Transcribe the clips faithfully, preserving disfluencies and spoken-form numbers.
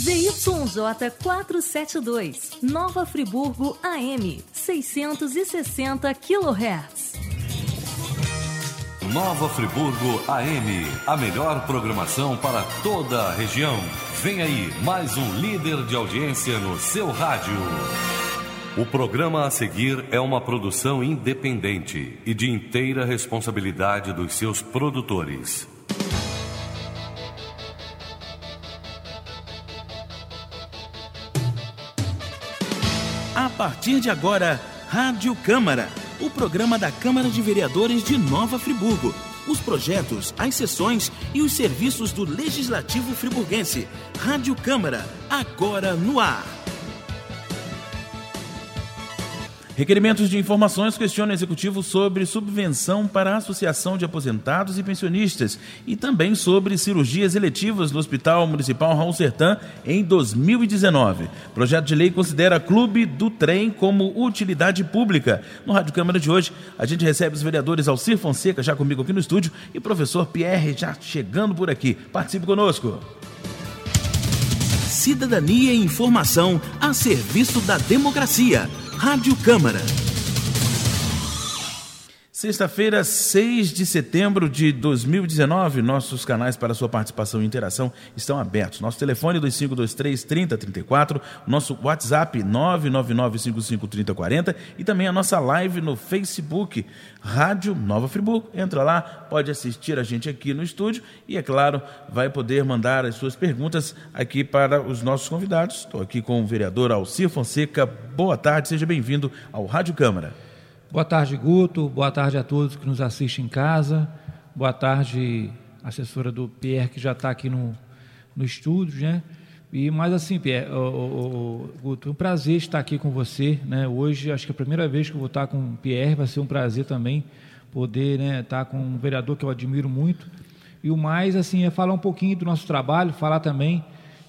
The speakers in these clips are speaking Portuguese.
Z Y J quatrocentos e setenta e dois, Nova Friburgo A M, seiscentos e sessenta quilohertz. Nova Friburgo A M, a melhor programação para toda a região. Vem aí, mais um líder de audiência no seu rádio. O programa a seguir é uma produção independente e de inteira responsabilidade dos seus produtores. A partir de agora, Rádio Câmara, o programa da Câmara de Vereadores de Nova Friburgo. Os projetos, as sessões e os serviços do Legislativo friburguense. Rádio Câmara, agora no ar. Requerimentos de informações questionam o Executivo sobre subvenção para a Associação de Aposentados e Pensionistas e também sobre cirurgias eletivas no Hospital Municipal Raul Sertã em dois mil e dezenove. Projeto de lei considera Clube do Trem como utilidade pública. No Rádio Câmara de hoje, a gente recebe os vereadores Alcir Fonseca, já comigo aqui no estúdio, e professor Pierre, já chegando por aqui. Participe conosco. Cidadania e informação a serviço da democracia. Rádio Câmara. Sexta-feira, seis de setembro de dois mil e dezenove, nossos canais para sua participação e interação estão abertos. Nosso telefone dois cinco dois três, três zero três quatro, nosso WhatsApp nove nove nove cinco cinco três zero quatro zero e também a nossa live no Facebook, Rádio Nova Friburgo. Entra lá, pode assistir a gente aqui no estúdio e, é claro, vai poder mandar as suas perguntas aqui para os nossos convidados. Estou aqui com o vereador Alcir Fonseca. Boa tarde, seja bem-vindo ao Rádio Câmara. Boa tarde, Guto. Boa tarde a todos que nos assistem em casa. Boa tarde, assessora do Pierre, que já está aqui no, no estúdio, né? E, mas assim, Pierre, o, o, o, Guto, é um prazer estar aqui com você, né? Hoje, acho que é a primeira vez que eu vou estar com o Pierre, vai ser um prazer também poder, né, estar com um vereador que eu admiro muito. E o mais, assim, é falar um pouquinho do nosso trabalho, falar também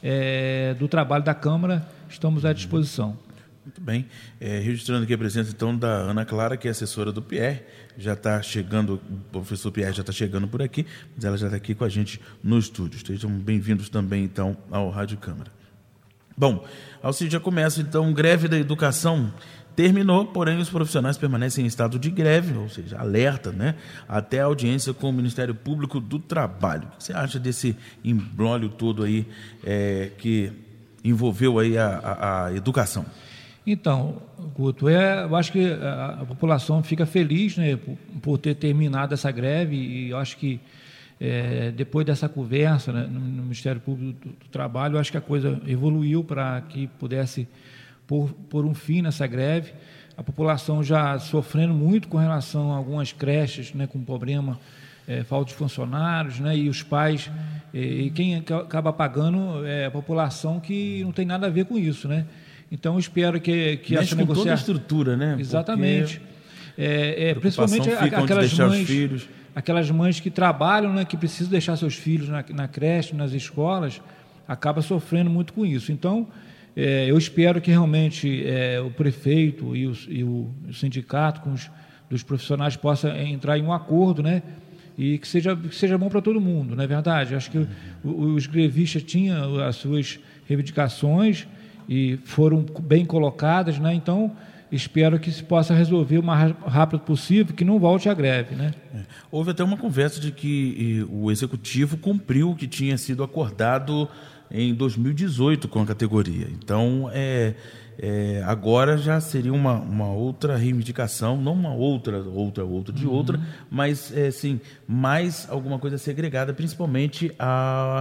é, do trabalho da Câmara. Estamos à disposição. Muito bem. É, registrando aqui a presença, então, da Ana Clara, que é assessora do Pierre. Já está chegando, o professor Pierre já está chegando por aqui, mas ela já está aqui com a gente no estúdio. Estejam bem-vindos também, então, ao Rádio Câmara. Bom, Alcir, já começa, então, greve da educação terminou, porém os profissionais permanecem em estado de greve, ou seja, alerta, né, até a audiência com o Ministério Público do Trabalho. O que você acha desse imbróglio todo aí é, que envolveu aí a, a, a educação? Então, Guto, é, eu acho que a, a população fica feliz, né, por, por ter terminado essa greve, e eu acho que é, depois dessa conversa, né, no, no Ministério Público do, do Trabalho, eu acho que a coisa evoluiu para que pudesse pôr, pôr um fim nessa greve. A população já sofrendo muito com relação a algumas creches, né, com problema, é, falta de funcionários, né, e os pais, é, e quem acaba pagando é a população que não tem nada a ver com isso, né? Então, eu espero que, que essa negociação... com toda a estrutura, né? Exatamente. É, é, principalmente aquelas mães, aquelas mães que trabalham, né, que precisam deixar seus filhos na, na creche, nas escolas, acabam sofrendo muito com isso. Então, é, eu espero que realmente é, o prefeito e, os, e o, o sindicato com os, dos profissionais possam entrar em um acordo, né? E que seja, que seja bom para todo mundo, não é verdade? Acho que uhum. os grevistas tinham as suas reivindicações e foram bem colocadas, né? Então, espero que se possa resolver o mais rápido possível, que não volte à greve, né? É. Houve até uma conversa de que e, o Executivo cumpriu o que tinha sido acordado em dois mil e dezoito com a categoria. Então, é, é, agora já seria uma, uma outra reivindicação, não uma outra, outra, outra de uhum. outra, mas, é, sim, mais alguma coisa segregada, principalmente a...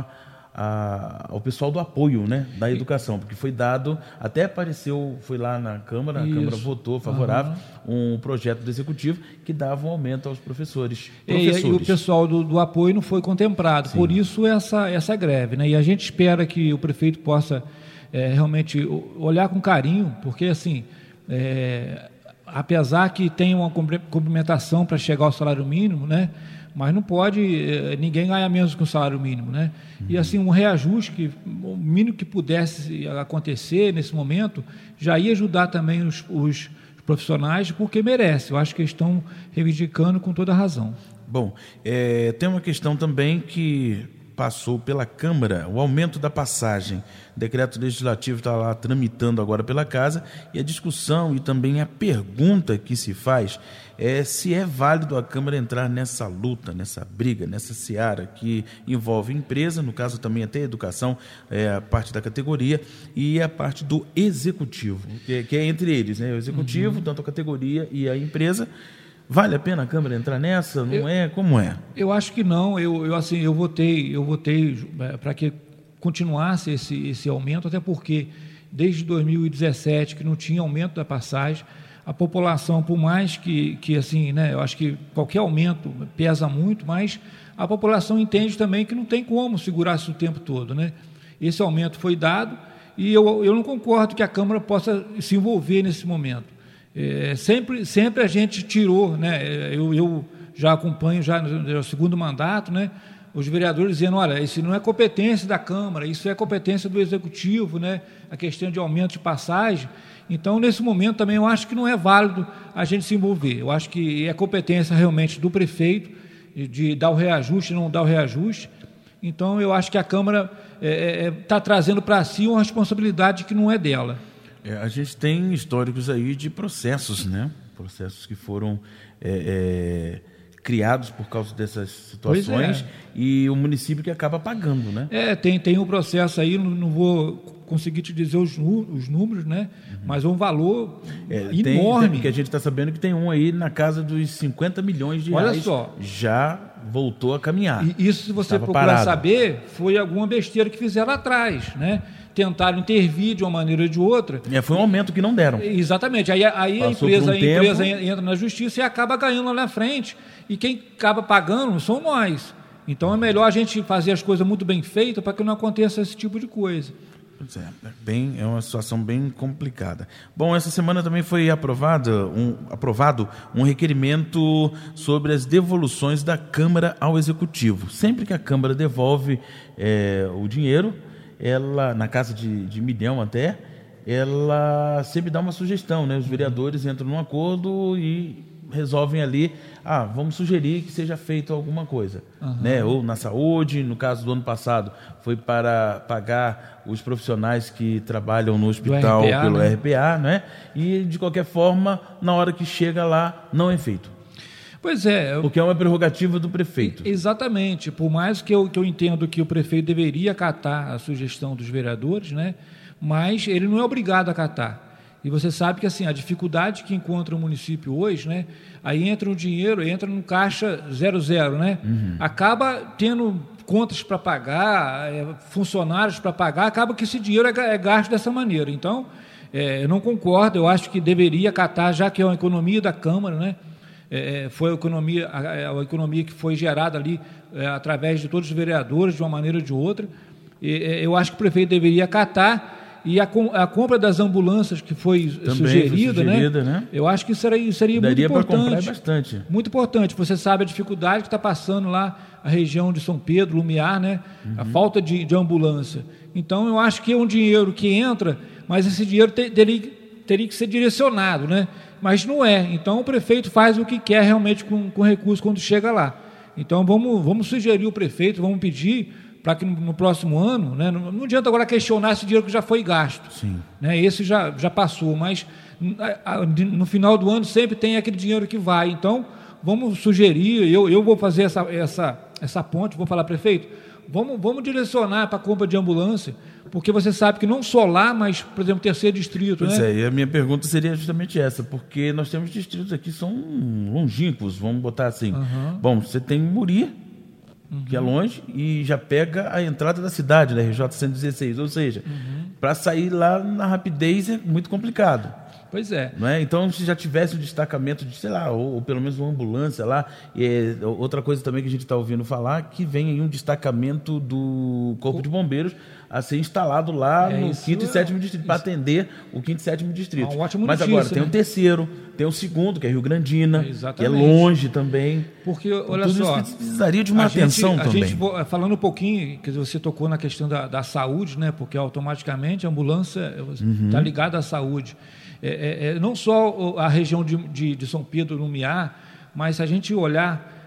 A, ao pessoal do apoio, né, da educação, porque foi dado, até apareceu, foi lá na Câmara, Isso. a Câmara votou favorável, uhum. um projeto do Executivo que dava um aumento aos professores. professores. E, e o pessoal do, do apoio não foi contemplado, Sim. por isso essa, essa greve, né, e a gente espera que o prefeito possa é, realmente olhar com carinho, porque assim, é, apesar que tem uma complementação para chegar ao salário mínimo, né, mas não pode, ninguém ganha menos que o salário mínimo, né? Uhum. E assim, um reajuste, que, o mínimo que pudesse acontecer nesse momento, já ia ajudar também os, os profissionais, porque merece. Eu acho que eles estão reivindicando com toda a razão. Bom, é, tem uma questão também que passou pela Câmara, o aumento da passagem. O decreto legislativo está lá tramitando agora pela Casa, e a discussão e também a pergunta que se faz é se é válido a Câmara entrar nessa luta, nessa briga, nessa seara que envolve empresa, no caso também até a educação, é a parte da categoria, e a parte do executivo, que é, que é entre eles, né? O executivo, uhum. tanto a categoria e a empresa. Vale a pena a Câmara entrar nessa? Não eu, é? Como é? Eu acho que não. Eu, eu, assim, eu votei, eu votei para que continuasse esse, esse aumento, até porque desde dois mil e dezessete, que não tinha aumento da passagem, a população, por mais que, que assim, né, eu acho que qualquer aumento pesa muito, mas a população entende também que não tem como segurar isso o tempo todo, né? Esse aumento foi dado e eu, eu não concordo que a Câmara possa se envolver nesse momento. É, sempre, sempre a gente tirou, né? eu, eu já acompanho já no segundo mandato, né? Os vereadores dizendo, olha, isso não é competência da Câmara, isso é competência do Executivo, né? A questão de aumento de passagem. Então, nesse momento também eu acho que não é válido a gente se envolver. Eu acho que é competência realmente do prefeito de dar o reajuste, não dar o reajuste. Então, eu acho que a Câmara está é, é, tá trazendo para si uma responsabilidade que não é dela. É, a gente tem históricos aí de processos, né? Processos que foram é, é, criados por causa dessas situações, é. E o município que acaba pagando, né? É, tem, tem um processo aí, não, não vou conseguir te dizer os, os números, né? Uhum. Mas é um valor é, enorme. Tem, tem, que a gente está sabendo que tem um aí na casa dos cinquenta milhões de reais. Olha só. Já voltou a caminhar. E isso, se você Estava procurar parado. saber, foi alguma besteira que fizeram lá atrás, né? Tentaram intervir de uma maneira ou de outra. É, foi um aumento que não deram. Exatamente. Aí, aí a, empresa, um a empresa entra na justiça e acaba ganhando lá na frente. E quem acaba pagando são nós. Então é melhor a gente fazer as coisas muito bem feitas para que não aconteça esse tipo de coisa. Pois é, bem, é uma situação bem complicada. Bom, essa semana também foi aprovado um, aprovado um requerimento sobre as devoluções da Câmara ao Executivo. Sempre que a Câmara devolve é, o dinheiro, ela, na casa de, de milhão até, ela sempre dá uma sugestão, né? Os vereadores entram num acordo e resolvem ali, ah, vamos sugerir que seja feito alguma coisa, uhum. né? Ou na saúde, no caso do ano passado, foi para pagar os profissionais que trabalham no hospital R P A, pelo né? R P A, né? E, de qualquer forma, na hora que chega lá, não é feito. Pois é. Eu... Porque é uma prerrogativa do prefeito. Exatamente. Por mais que eu, que eu entendo que o prefeito deveria acatar a sugestão dos vereadores, né? Mas ele não é obrigado a acatar. E você sabe que assim, a dificuldade que encontra o município hoje, né? Aí entra o dinheiro, entra no caixa zero zero, né? Uhum. Acaba tendo contas para pagar, é, funcionários para pagar, acaba que esse dinheiro é, é gasto dessa maneira. Então, é, eu não concordo, eu acho que deveria acatar, já que é uma economia da Câmara, né? É, foi a economia, a, a economia que foi gerada ali é, através de todos os vereadores, de uma maneira ou de outra. E, é, eu acho que o prefeito deveria acatar. E a, a compra das ambulâncias que foi sugerida, sugerida né? né? Eu acho que seria, seria muito importante. Daria para comprar bastante. Muito importante. Você sabe a dificuldade que está passando lá a região de São Pedro, Lumiar, né? Uhum. A falta de, de ambulância. Então, eu acho que é um dinheiro que entra, mas esse dinheiro te, teria, teria que ser direcionado, né? Mas não é. Então, o prefeito faz o que quer realmente com o recurso quando chega lá. Então, vamos, vamos sugerir o prefeito, vamos pedir para que no, no próximo ano, né, não, não adianta agora questionar esse dinheiro que já foi gasto. Sim. Né, esse já, já passou, mas a, a, no final do ano sempre tem aquele dinheiro que vai. Então, vamos sugerir, eu, eu vou fazer essa, essa, essa ponte, vou falar, prefeito, vamos, vamos direcionar para a compra de ambulância, porque você sabe que não só lá, mas, por exemplo, terceiro distrito. Pois né? é, e a minha pergunta seria justamente essa, porque nós temos distritos aqui que são longínquos, vamos botar assim. Uhum. Bom, você tem Muri, uhum. que é longe, e já pega a entrada da cidade, da R J cento e dezesseis, ou seja, uhum. para sair lá na rapidez é muito complicado. Pois é. Não é. Então, se já tivesse o destacamento de, sei lá, ou, ou pelo menos uma ambulância lá, e, outra coisa também que a gente está ouvindo falar, que vem aí um destacamento do Corpo de Bombeiros a ser instalado lá é, no quinto e sétimo distrito, para atender o quinto e sétimo distrito. É um ótimo Mas notícia, agora tem né? o terceiro, tem o segundo, que é Rio Grandina, é, que é longe também. Porque, olha tudo só, isso precisaria de uma a atenção gente, a também. Gente, falando um pouquinho, que você tocou na questão da, da saúde, né? Porque automaticamente a ambulância está uhum. ligada à saúde. É, é, é, não só a região de, de, de São Pedro, Lumiar, mas se a gente olhar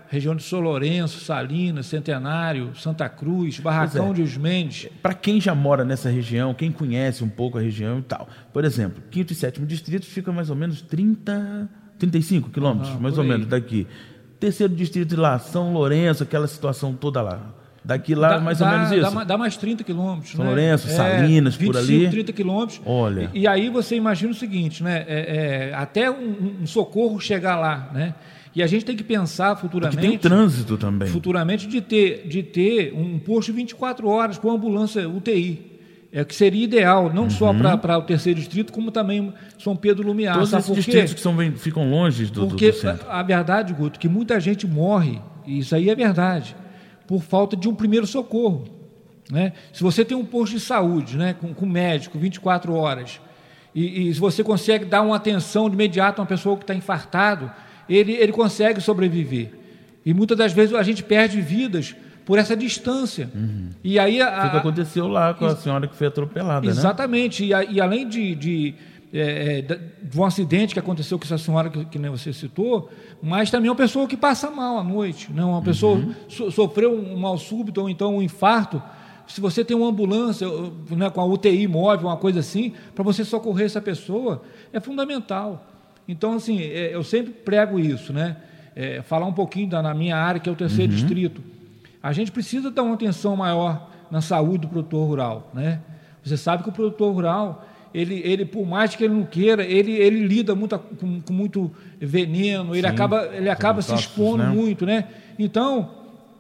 região de São Lourenço, Salinas, Centenário, Santa Cruz, Barracão é. de Os Mendes. Para quem já mora nessa região, quem conhece um pouco a região e tal, por exemplo, quinto e sétimo distrito fica mais ou menos trinta, trinta e cinco quilômetros, ah, mais ou menos daqui. Terceiro distrito lá, São Lourenço, aquela situação toda lá. Daqui lá, dá, mais ou dá, menos isso. Dá, dá mais trinta quilômetros. São né? Lourenço, Salinas, é, vinte e cinco, por ali. trinta quilômetros. Olha. E, e aí você imagina o seguinte, né? É, é, até um, um socorro chegar lá, né? E a gente tem que pensar futuramente... Porque tem o trânsito também. Futuramente de ter, de ter um posto vinte e quatro horas com ambulância U T I. É que seria ideal, não uhum. só para o terceiro distrito, como também São Pedro Lumiar. Todos esses distritos que são, ficam longe do, porque do, do centro. A, a verdade, Guto, que muita gente morre, e isso aí é verdade, por falta de um primeiro socorro. Né? Se você tem um posto de saúde, né, com, com médico, vinte e quatro horas, e, e se você consegue dar uma atenção de imediato a uma pessoa que está infartado, ele, ele consegue sobreviver. E muitas das vezes a gente perde vidas por essa distância. Uhum. E aí a, Foi o que aconteceu lá com a senhora que foi atropelada, exatamente. Né? E, a, e além de, de, é, de um acidente que aconteceu com essa senhora que, que nem você citou, mas também é uma pessoa que passa mal à noite, né? Uma pessoa uhum. so, sofreu um mal súbito ou então um infarto. Se você tem uma ambulância, né, com a U T I móvel, uma coisa assim, para você socorrer essa pessoa, é fundamental. Então, assim, é, eu sempre prego isso, né? É, falar um pouquinho da, na minha área, que é o terceiro uhum. distrito. A gente precisa dar uma atenção maior na saúde do produtor rural, né? Você sabe que o produtor rural, ele, ele por mais que ele não queira, ele, ele lida muito, com, com muito veneno, ele Sim, acaba, ele acaba se expondo, né? muito, né? Então,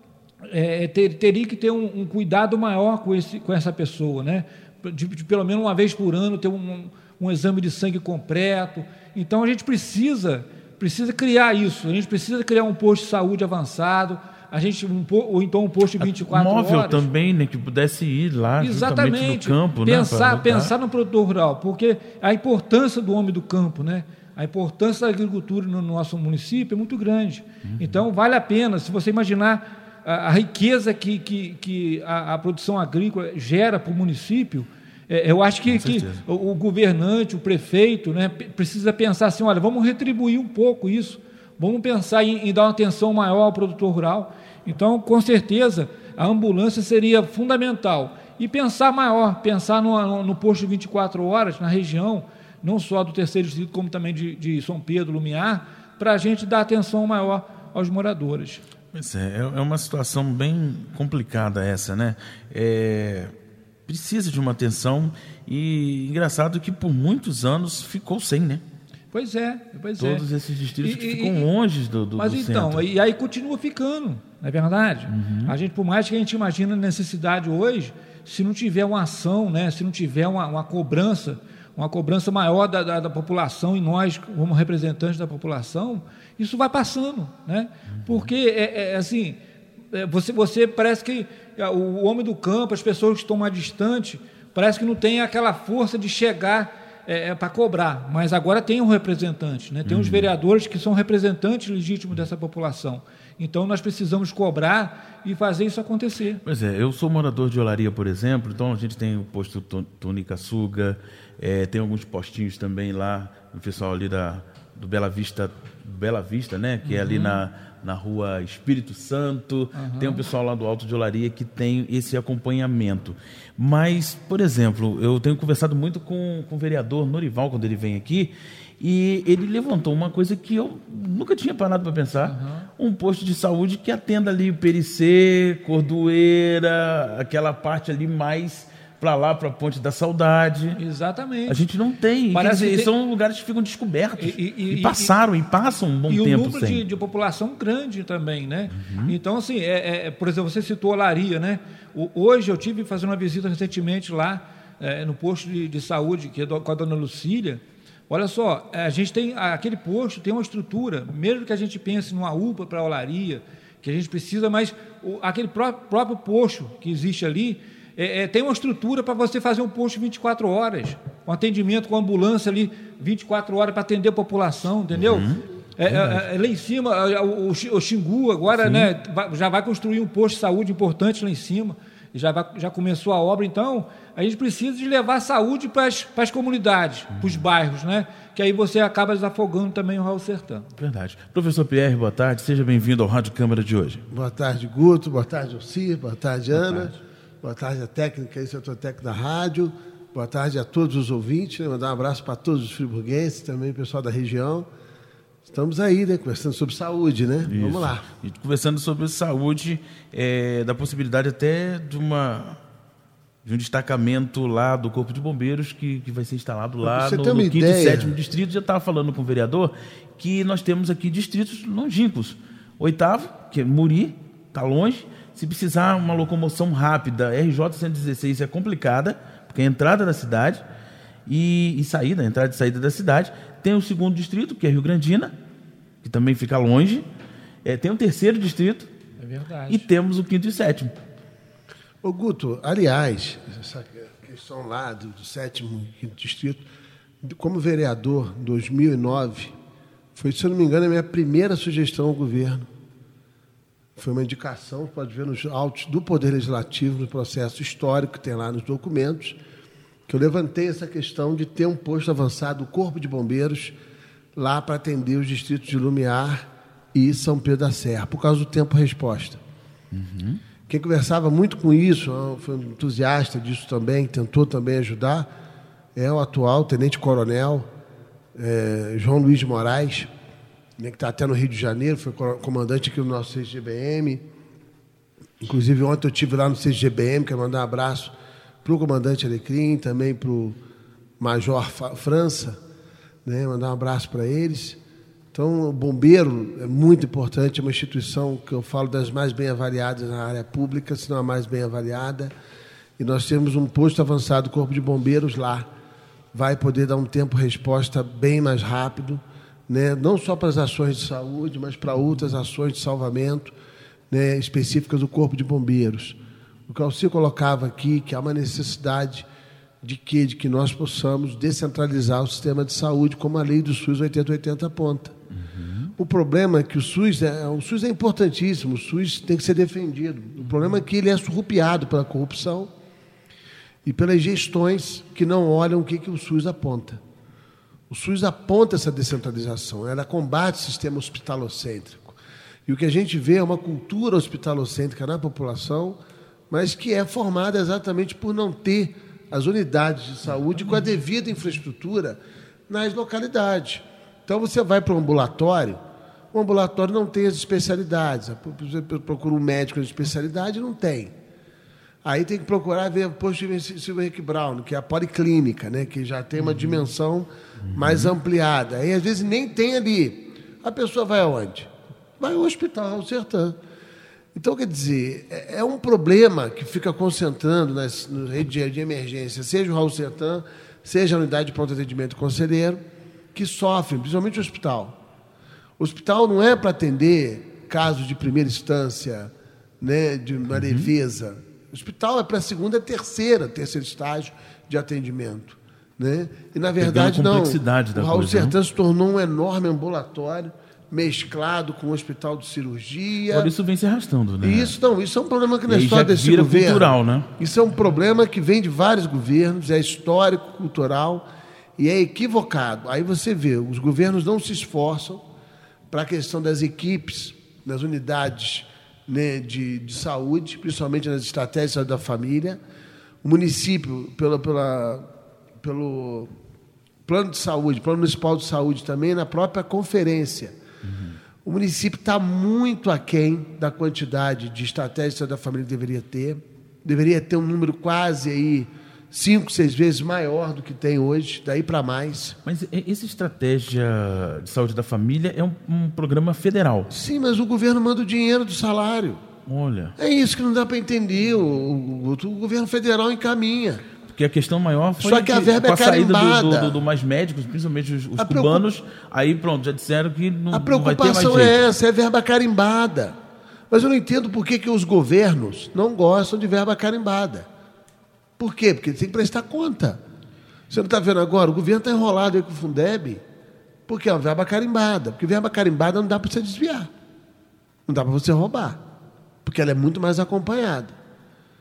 é, ter, teria que ter um, um cuidado maior com, esse, com essa pessoa, né? De, de pelo menos uma vez por ano ter um, um exame de sangue completo. Então, a gente precisa, precisa criar isso, a gente precisa criar um posto de saúde avançado, a gente um, ou então um posto de vinte e quatro horas. Móvel também, né, que pudesse ir lá exatamente no campo, pensar, né, pensar no produtor rural, porque a importância do homem do campo, né, a importância da agricultura no nosso município é muito grande. Uhum. Então vale a pena, se você imaginar a, a riqueza que, que, que a, a produção agrícola gera para o município, é, eu acho que, que o, o governante, o prefeito, né, precisa pensar assim, olha, vamos retribuir um pouco isso. Vamos pensar em, em dar uma atenção maior ao produtor rural. Então, com certeza, a ambulância seria fundamental. E pensar maior, pensar no, no, no posto de vinte e quatro horas, na região, não só do terceiro distrito, como também de, de São Pedro, Lumiar, para a gente dar atenção maior aos moradores. Pois é, é uma situação bem complicada essa, né? É, precisa de uma atenção e engraçado que por muitos anos ficou sem, né? Pois é, pois Todos é. esses distritos e, que ficam e, longe do, do, mas do então, centro. E aí continua ficando, não é verdade? Uhum. A gente, por mais que a gente imagine a necessidade hoje, se não tiver uma ação, né, se não tiver uma, uma cobrança, uma cobrança maior da, da, da população e nós, como representantes da população, isso vai passando, né? Uhum. Porque, é, é, assim, é, você, você parece que o homem do campo, as pessoas que estão mais distantes, parece que não tem aquela força de chegar... É, é para cobrar, mas agora tem um representante, né? Tem uhum. os vereadores que são representantes legítimos dessa população. Então, nós precisamos cobrar e fazer isso acontecer. Pois é, eu sou morador de Olaria, por exemplo, então a gente tem o posto Tunicaçuga, é, tem alguns postinhos também lá, o pessoal ali da, do Bela Vista, Bela Vista, né? Que uhum. é ali na, na rua Espírito Santo, uhum. tem um pessoal lá do Alto de Olaria que tem esse acompanhamento. Mas, por exemplo, eu tenho conversado muito com, com o vereador Norival, quando ele vem aqui, e ele levantou uma coisa que eu nunca tinha parado para pensar, uhum. um posto de saúde que atenda ali Pericê, Cordoeira, aquela parte ali mais para lá, para a Ponte da Saudade. Exatamente. A gente não tem. Parece Quer dizer, que tem... São lugares que ficam descobertos. E, e, e passaram, e, e passam um bom e tempo sem. E o número de, de população grande também, né? Uhum. Então, assim, é, é, por exemplo, você citou Olaria, né? O, hoje eu tive fazendo uma visita recentemente lá, é, no posto de, de saúde, que é do, com a dona Lucília. Olha só, a gente tem, aquele posto tem uma estrutura, mesmo que a gente pense numa U P A para Olaria, que a gente precisa, mas o, aquele pró próprio posto que existe ali, É, é, tem uma estrutura para você fazer um posto vinte e quatro horas, um atendimento com ambulância ali vinte e quatro horas para atender a população, entendeu? Uhum. É, é, é, lá em cima, o, o Xingu agora, né, vai, já vai construir um posto de saúde importante lá em cima. já, vai, já começou a obra, então a gente precisa de levar saúde para as comunidades, para os bairros, né? Que aí você acaba desafogando também o Raul Sertã. Verdade. Professor Pierre, boa tarde, seja bem-vindo ao Rádio Câmara de hoje. Boa tarde, Guto, boa tarde, Alcir, boa tarde, boa Ana, tarde. Boa tarde a técnica e setor técnico da rádio, boa tarde a todos os ouvintes, né? Mandar um abraço para todos os friburguenses, também o pessoal da região. Estamos aí, né, conversando sobre saúde, né? Isso. Vamos lá. E conversando sobre saúde, é, da possibilidade até de, uma, de um destacamento lá do Corpo de Bombeiros que, que vai ser instalado lá no, no quinto e sétimo distrito. Já estava falando com o vereador que nós temos aqui distritos longínquos. Oitavo, que é Muri, está longe. Se precisar uma locomoção rápida, R J cento e dezesseis é complicada, porque é a entrada da cidade e, e saída, a entrada e saída da cidade. Tem o segundo distrito, que é Rio Grandina, que também fica longe. É, tem o terceiro distrito. É verdade. E temos o quinto e sétimo. Ô, Guto, aliás, essa questão lá do, do sétimo e quinto distrito, como vereador, em dois mil e nove, foi, se eu não me engano, a minha primeira sugestão ao governo. Foi uma indicação, pode ver nos autos do Poder Legislativo, no processo histórico que tem lá nos documentos, que eu levantei essa questão de ter um posto avançado, o Corpo de Bombeiros, lá para atender os distritos de Lumiar e São Pedro da Serra, por causa do tempo-resposta. Uhum. Quem conversava muito com isso, foi um entusiasta disso também, tentou também ajudar, é o atual tenente-coronel é, João Luiz de Moraes, né, que está até no Rio de Janeiro, foi comandante aqui do nosso C G B M. Inclusive, ontem eu estive lá no C G B M, quero mandar um abraço para o comandante Alecrim, também para o Major França, né? Mandar um abraço para eles. Então, o bombeiro é muito importante, é uma instituição que eu falo das mais bem avaliadas na área pública, se não a mais bem avaliada, e nós temos um posto avançado, Corpo de Bombeiros lá, vai poder dar um tempo-resposta bem mais rápido, né? Não só para as ações de saúde, mas para outras ações de salvamento, né, específicas do Corpo de Bombeiros. O que o Alcir colocava aqui, que há uma necessidade de que, de que nós possamos descentralizar o sistema de saúde, como a lei do SUS oitenta oitenta aponta. Uhum. O problema é que o SUS, é, o SUS é importantíssimo, o SUS tem que ser defendido. O problema é que ele é surrupiado pela corrupção e pelas gestões que não olham o que, que o SUS aponta. O SUS aponta essa descentralização, ela combate o sistema hospitalocêntrico. E o que a gente vê é uma cultura hospitalocêntrica na população, mas que é formada exatamente por não ter as unidades de saúde com a devida infraestrutura nas localidades. Então, você vai para um ambulatório, o ambulatório não tem as especialidades. Você procura um médico de especialidade, não tem. Aí tem que procurar ver o posto de Silvio Henrique Brown, que é a policlínica, né, que já tem uma uhum. dimensão uhum. mais ampliada. Aí, às vezes, nem tem ali. A pessoa vai aonde? Vai ao Hospital Raul Sertã. Então, quer dizer, é um problema que fica concentrando nas, nas redes de emergência, seja o Raul Sertã, seja a unidade de pronto atendimento conselheiro, que sofrem, principalmente o hospital. O hospital não é para atender casos de primeira instância, né, de uma uhum. leveza. O hospital é para a segunda e terceira, terceiro estágio de atendimento. Né? E, na verdade, não. O Raul Sertã se tornou um enorme ambulatório, mesclado com o hospital de cirurgia. Por isso vem se arrastando, né? Isso, não, isso é um problema que não é só desse governo. Cultural, né? Isso é um problema que vem de vários governos, é histórico, cultural e é equivocado. Aí você vê, os governos não se esforçam para a questão das equipes, das unidades, né, de, de saúde, principalmente nas estratégias da família. O município, pela, pela, pelo plano de saúde, plano municipal de saúde também, na própria conferência. Uhum. O município está muito aquém da quantidade de estratégias da família que deveria ter. Deveria ter um número quase aí cinco, seis vezes maior do que tem hoje, daí para mais. Mas essa estratégia de saúde da família é um, um programa federal. Sim, mas o governo manda o dinheiro do salário. Olha. É isso que não dá para entender. O, o, o governo federal encaminha. Porque a questão maior foi Só que a verba com a é carimbada. saída do, do, do mais médicos, principalmente os, os cubanos, preocup... aí pronto, já disseram que não, a preocupação não vai ter mais jeito. É essa, é verba carimbada. Mas eu não entendo por que, que os governos não gostam de verba carimbada. Por quê? Porque tem que prestar conta. Você não está vendo agora? O governo está enrolado aí com o Fundeb, porque é uma verba carimbada. Porque verba carimbada não dá para você desviar. Não dá para você roubar. Porque ela é muito mais acompanhada.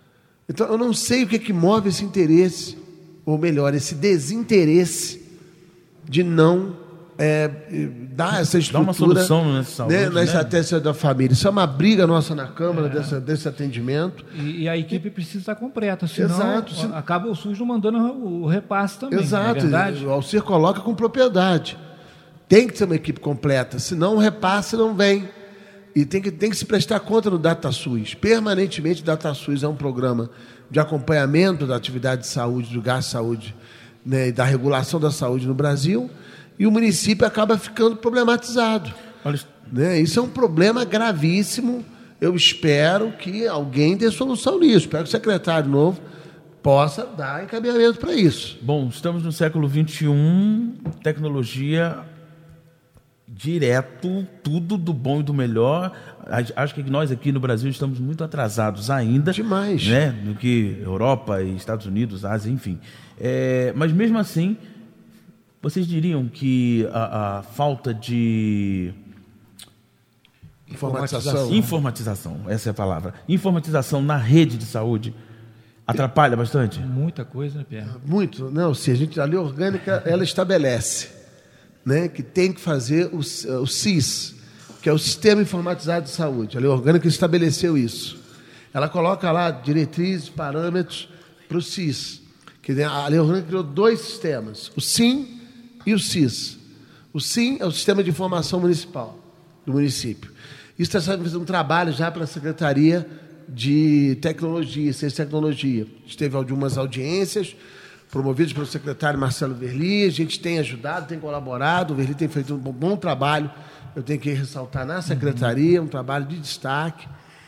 Então, eu não sei o que, é que move esse interesse, ou melhor, esse desinteresse de não é, dar essa estrutura... Dá uma solução nessa saúde, né, na né? estratégia da família. Isso é uma briga nossa na Câmara, é. dessa, desse atendimento. E, e a equipe precisa estar completa, senão Exato. acaba o SUS não mandando o repasse também. Exato. É verdade? O Alcir coloca com propriedade. Tem que ser uma equipe completa, senão o repasse não vem. E tem que, tem que se prestar conta no DataSUS. Permanentemente, o DataSUS é um programa de acompanhamento da atividade de saúde, do gasto de saúde, né, e da regulação da saúde no Brasil, e o município acaba ficando problematizado. Olha, né? Isso é um problema gravíssimo. Eu espero que alguém dê solução nisso. Espero que o secretário novo possa dar encaminhamento para isso. Bom, estamos no século vinte e um, tecnologia direto, tudo do bom e do melhor. Acho que nós aqui no Brasil estamos muito atrasados ainda. Demais. Né, do que Europa e Estados Unidos, Ásia, enfim. É, mas mesmo assim, vocês diriam que a, a falta de... Informatização. Informatização, essa é a palavra. Informatização na rede de saúde atrapalha bastante? Muita coisa, né, Pierre? Muito. Não, se a gente, a lei orgânica, ela estabelece, né, que tem que fazer o, o S I S, que é o Sistema Informatizado de Saúde. A lei orgânica estabeleceu isso. Ela coloca lá diretrizes, parâmetros para o S I S. Que a lei orgânica criou dois sistemas, o SIM e o S I S. O SIM é o Sistema de Informação Municipal do município. Isso está sendo feito um trabalho já pela Secretaria de Tecnologia, Ciência e Tecnologia. A gente teve algumas audiências promovidas pelo secretário Marcelo Verli, a gente tem ajudado, tem colaborado, o Verli tem feito um bom trabalho, eu tenho que ressaltar na Secretaria, um trabalho de destaque.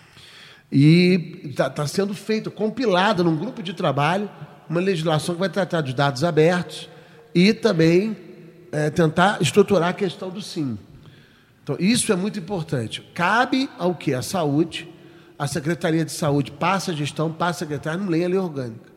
E está tá sendo feito, compilada num grupo de trabalho, uma legislação que vai tratar dos dados abertos e também é, tentar estruturar a questão do SIM. Então, isso é muito importante. Cabe ao que? A saúde, a Secretaria de Saúde passa a gestão, passa a secretário, não leia a lei orgânica.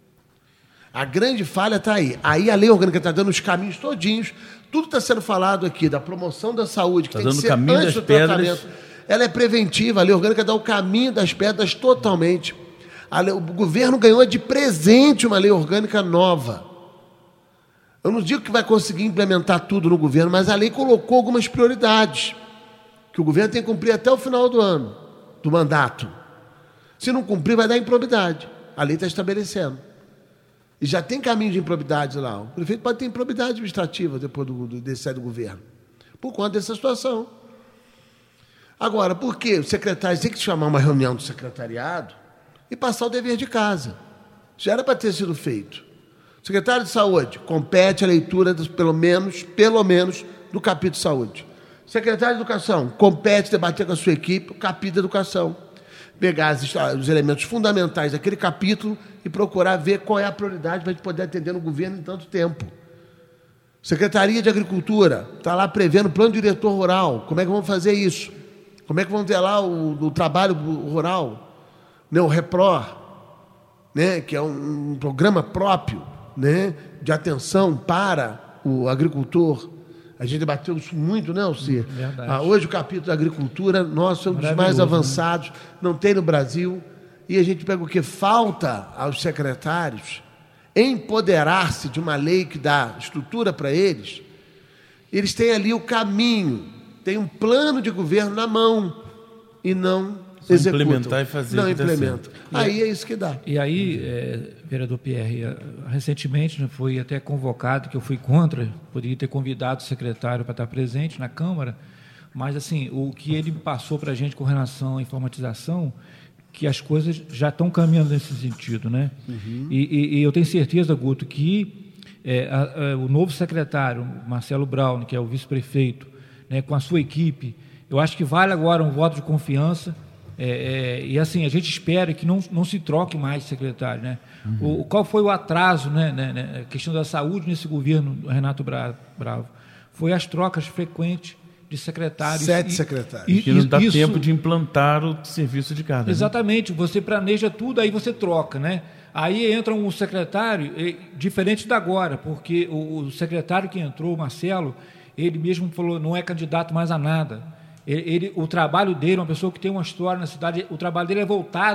A grande falha está aí. Aí a lei orgânica está dando os caminhos todinhos, tudo está sendo falado aqui, da promoção da saúde, que tá tem que ser caminho antes das do tratamento. pedras. Ela é preventiva, a lei orgânica dá o caminho das pedras totalmente. A lei, o governo ganhou de presente uma lei orgânica nova. Eu não digo que vai conseguir implementar tudo no governo, mas a lei colocou algumas prioridades, que o governo tem que cumprir até o final do ano, do mandato. Se não cumprir, vai dar improbidade. A lei está estabelecendo. E já tem caminho de improbidade lá. O prefeito pode ter improbidade administrativa depois do, do, desse sair do governo, por conta dessa situação. Agora, por quê? Os secretários têm que chamar uma reunião do secretariado e passar o dever de casa. Já era para ter sido feito. O secretário de Saúde compete a leitura, dos, pelo menos, pelo menos, do capítulo de saúde. O secretário de Educação compete debater com a sua equipe o capítulo de educação. Pegar as, os elementos fundamentais daquele capítulo e procurar ver qual é a prioridade para a gente poder atender no governo em tanto tempo. Secretaria de Agricultura está lá prevendo o plano diretor rural. Como é que vamos fazer isso? Como é que vamos ter lá o, o trabalho rural? Né, o REPRO, né, que é um, um programa próprio, né, de atenção para o agricultor. A gente debateu isso muito, né, Alcir? Ah, hoje o capítulo da agricultura, nosso, é um dos mais avançados, né? Não tem no Brasil. E a gente pega o que falta aos secretários empoderar-se de uma lei que dá estrutura para eles. Eles têm ali o caminho, tem um plano de governo na mão e não Só executam. Implementar e fazer. Não implementam. Aí é isso que dá. E aí, é, vereador Pierre, recentemente foi até convocado, que eu fui contra, poderia ter convidado o secretário para estar presente na Câmara, mas assim, o que ele passou para a gente com relação à informatização, que as coisas já estão caminhando nesse sentido, né? Uhum. E, e, e eu tenho certeza, Guto, que é, a, a, o novo secretário, Marcelo Braun, que é o vice-prefeito, né, com a sua equipe, eu acho que vale agora um voto de confiança. É, é, e assim, a gente espera que não, não se troque mais de secretário, né? Uhum. O, qual foi o atraso, né, né, né, a questão da saúde nesse governo do Renato Bravo? Foi as trocas frequentes de secretários. Sete e, secretários. E, que não dá isso, tempo de implantar o serviço de carga. Exatamente, né? Você planeja tudo, aí você troca, né? Aí entra um secretário, diferente da agora, porque o, o secretário que entrou, o Marcelo, ele mesmo falou, não é candidato mais a nada. Ele, ele, o trabalho dele, uma pessoa que tem uma história na cidade, o trabalho dele é voltado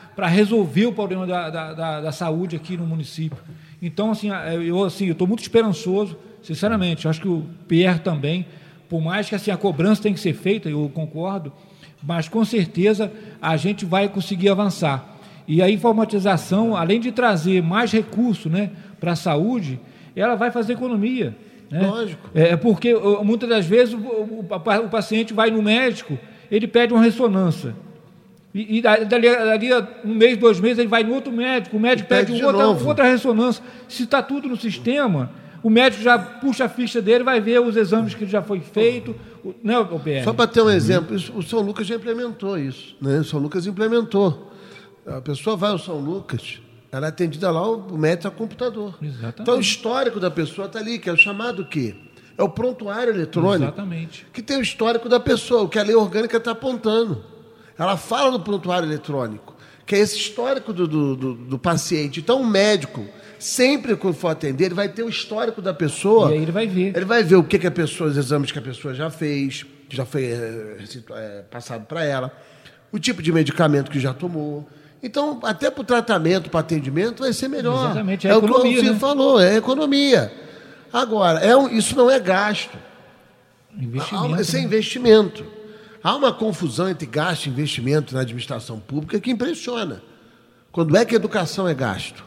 para resolver o problema da, da, da, da saúde aqui no município. Então, assim, eu assim, estou muito esperançoso, sinceramente. Eu acho que o Pierre também, por mais que assim, a cobrança tem que ser feita, eu concordo, mas com certeza a gente vai conseguir avançar. E a informatização, além de trazer mais recursos, né, para a saúde, ela vai fazer economia. Né? Lógico. É porque muitas das vezes o, o, o paciente vai no médico, ele pede uma ressonância. E, e dali, dali um mês, dois meses, ele vai no outro médico, o médico pede, pede outra, outra ressonância. Se está tudo no sistema, o médico já puxa a ficha dele, vai ver os exames que já foi feito. Né, o P R? Só para ter um exemplo, o São Lucas já implementou isso. Né? O São Lucas implementou. A pessoa vai ao São Lucas, ela é atendida lá, o médico é computador. Exatamente. Então o histórico da pessoa está ali, que é o chamado o quê? É o prontuário eletrônico. Exatamente. Que tem o histórico da pessoa, o que a lei orgânica está apontando. Ela fala no prontuário eletrônico, que é esse histórico do, do, do, do paciente. Então, o médico, sempre que for atender, ele vai ter o histórico da pessoa. E aí ele vai ver. Ele vai ver o que, que a pessoa, os exames que a pessoa já fez, que já foi é, é, passado para ela, o tipo de medicamento que já tomou. Então, até para o tratamento, para atendimento, vai ser melhor. Exatamente, é, é economia, o que você né? falou, é economia. Agora, é um, isso não é gasto. Investimento. Isso é né? investimento. Há uma confusão entre gasto e investimento na administração pública que impressiona. Quando é que educação é gasto?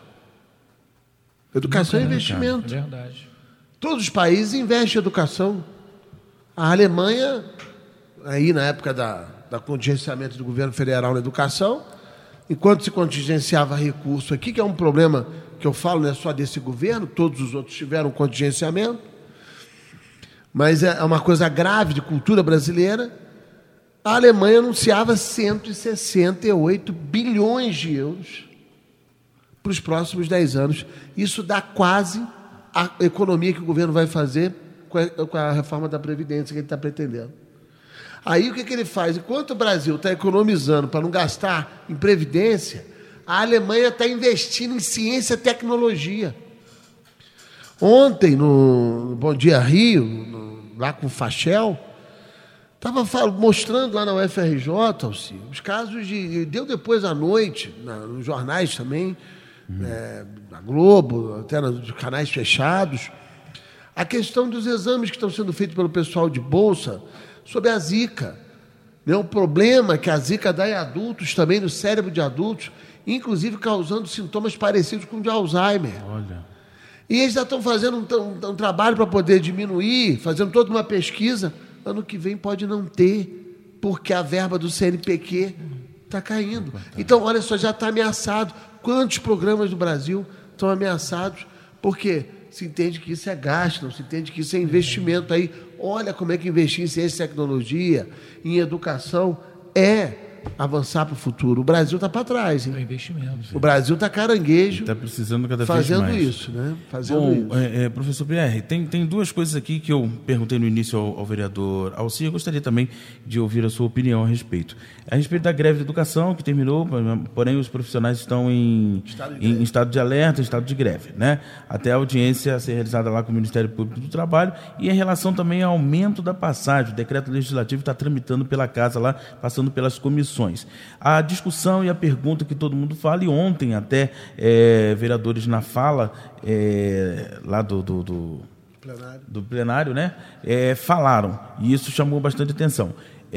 Educação é investimento. É verdade. Todos os países investem em educação. A Alemanha, aí na época da, da contingenciamento do governo federal na educação, enquanto se contingenciava recurso aqui, que é um problema que eu falo, não é só desse governo, todos os outros tiveram contingenciamento, mas é uma coisa grave de cultura brasileira. A Alemanha anunciava cento e sessenta e oito bilhões de euros para os próximos dez anos. Isso dá quase a economia que o governo vai fazer com a, com a reforma da Previdência que ele está pretendendo. Aí o que, que ele faz? Enquanto o Brasil está economizando para não gastar em Previdência, a Alemanha está investindo em ciência e tecnologia. Ontem, no Bom Dia Rio, no, lá com o Fachel, estava mostrando lá na U F R J, Alci, os casos de... Deu depois à noite, na, nos jornais também, uhum. é, na Globo, até nos canais fechados, a questão dos exames que estão sendo feitos pelo pessoal de Bolsa sobre a Zika. Né, o problema que a Zika dá em adultos também, no cérebro de adultos, inclusive causando sintomas parecidos com o de Alzheimer. Olha. E eles já estão fazendo um, um, um trabalho para poder diminuir, fazendo toda uma pesquisa. Ano que vem pode não ter, porque a verba do C N P Q está caindo. Então, olha só, já está ameaçado. Quantos programas do Brasil estão ameaçados? Porque se entende que isso é gasto, não se entende que isso é investimento. Aí, olha como é que investir em ciência e tecnologia, em educação, é avançar para o futuro. O Brasil está para trás, hein? É investimento. O Brasil está caranguejo. Está precisando cada vez fazendo mais. isso, né? Fazendo Bom, isso. é, é, professor Pierre, tem, tem duas coisas aqui que eu perguntei no início ao, ao vereador Alci. Eu gostaria também de ouvir a sua opinião a respeito. A respeito da greve de educação, que terminou, porém os profissionais estão em estado de, em, em estado de alerta, em estado de greve, né? Até a audiência a ser realizada lá com o Ministério Público do Trabalho, e em relação também ao aumento da passagem. O decreto legislativo está tramitando pela casa lá, passando pelas comissões. A discussão e a pergunta que todo mundo fala, e ontem até é, vereadores na fala é, lá do, do, do, plenário. do plenário, né, é, falaram, e isso chamou bastante atenção.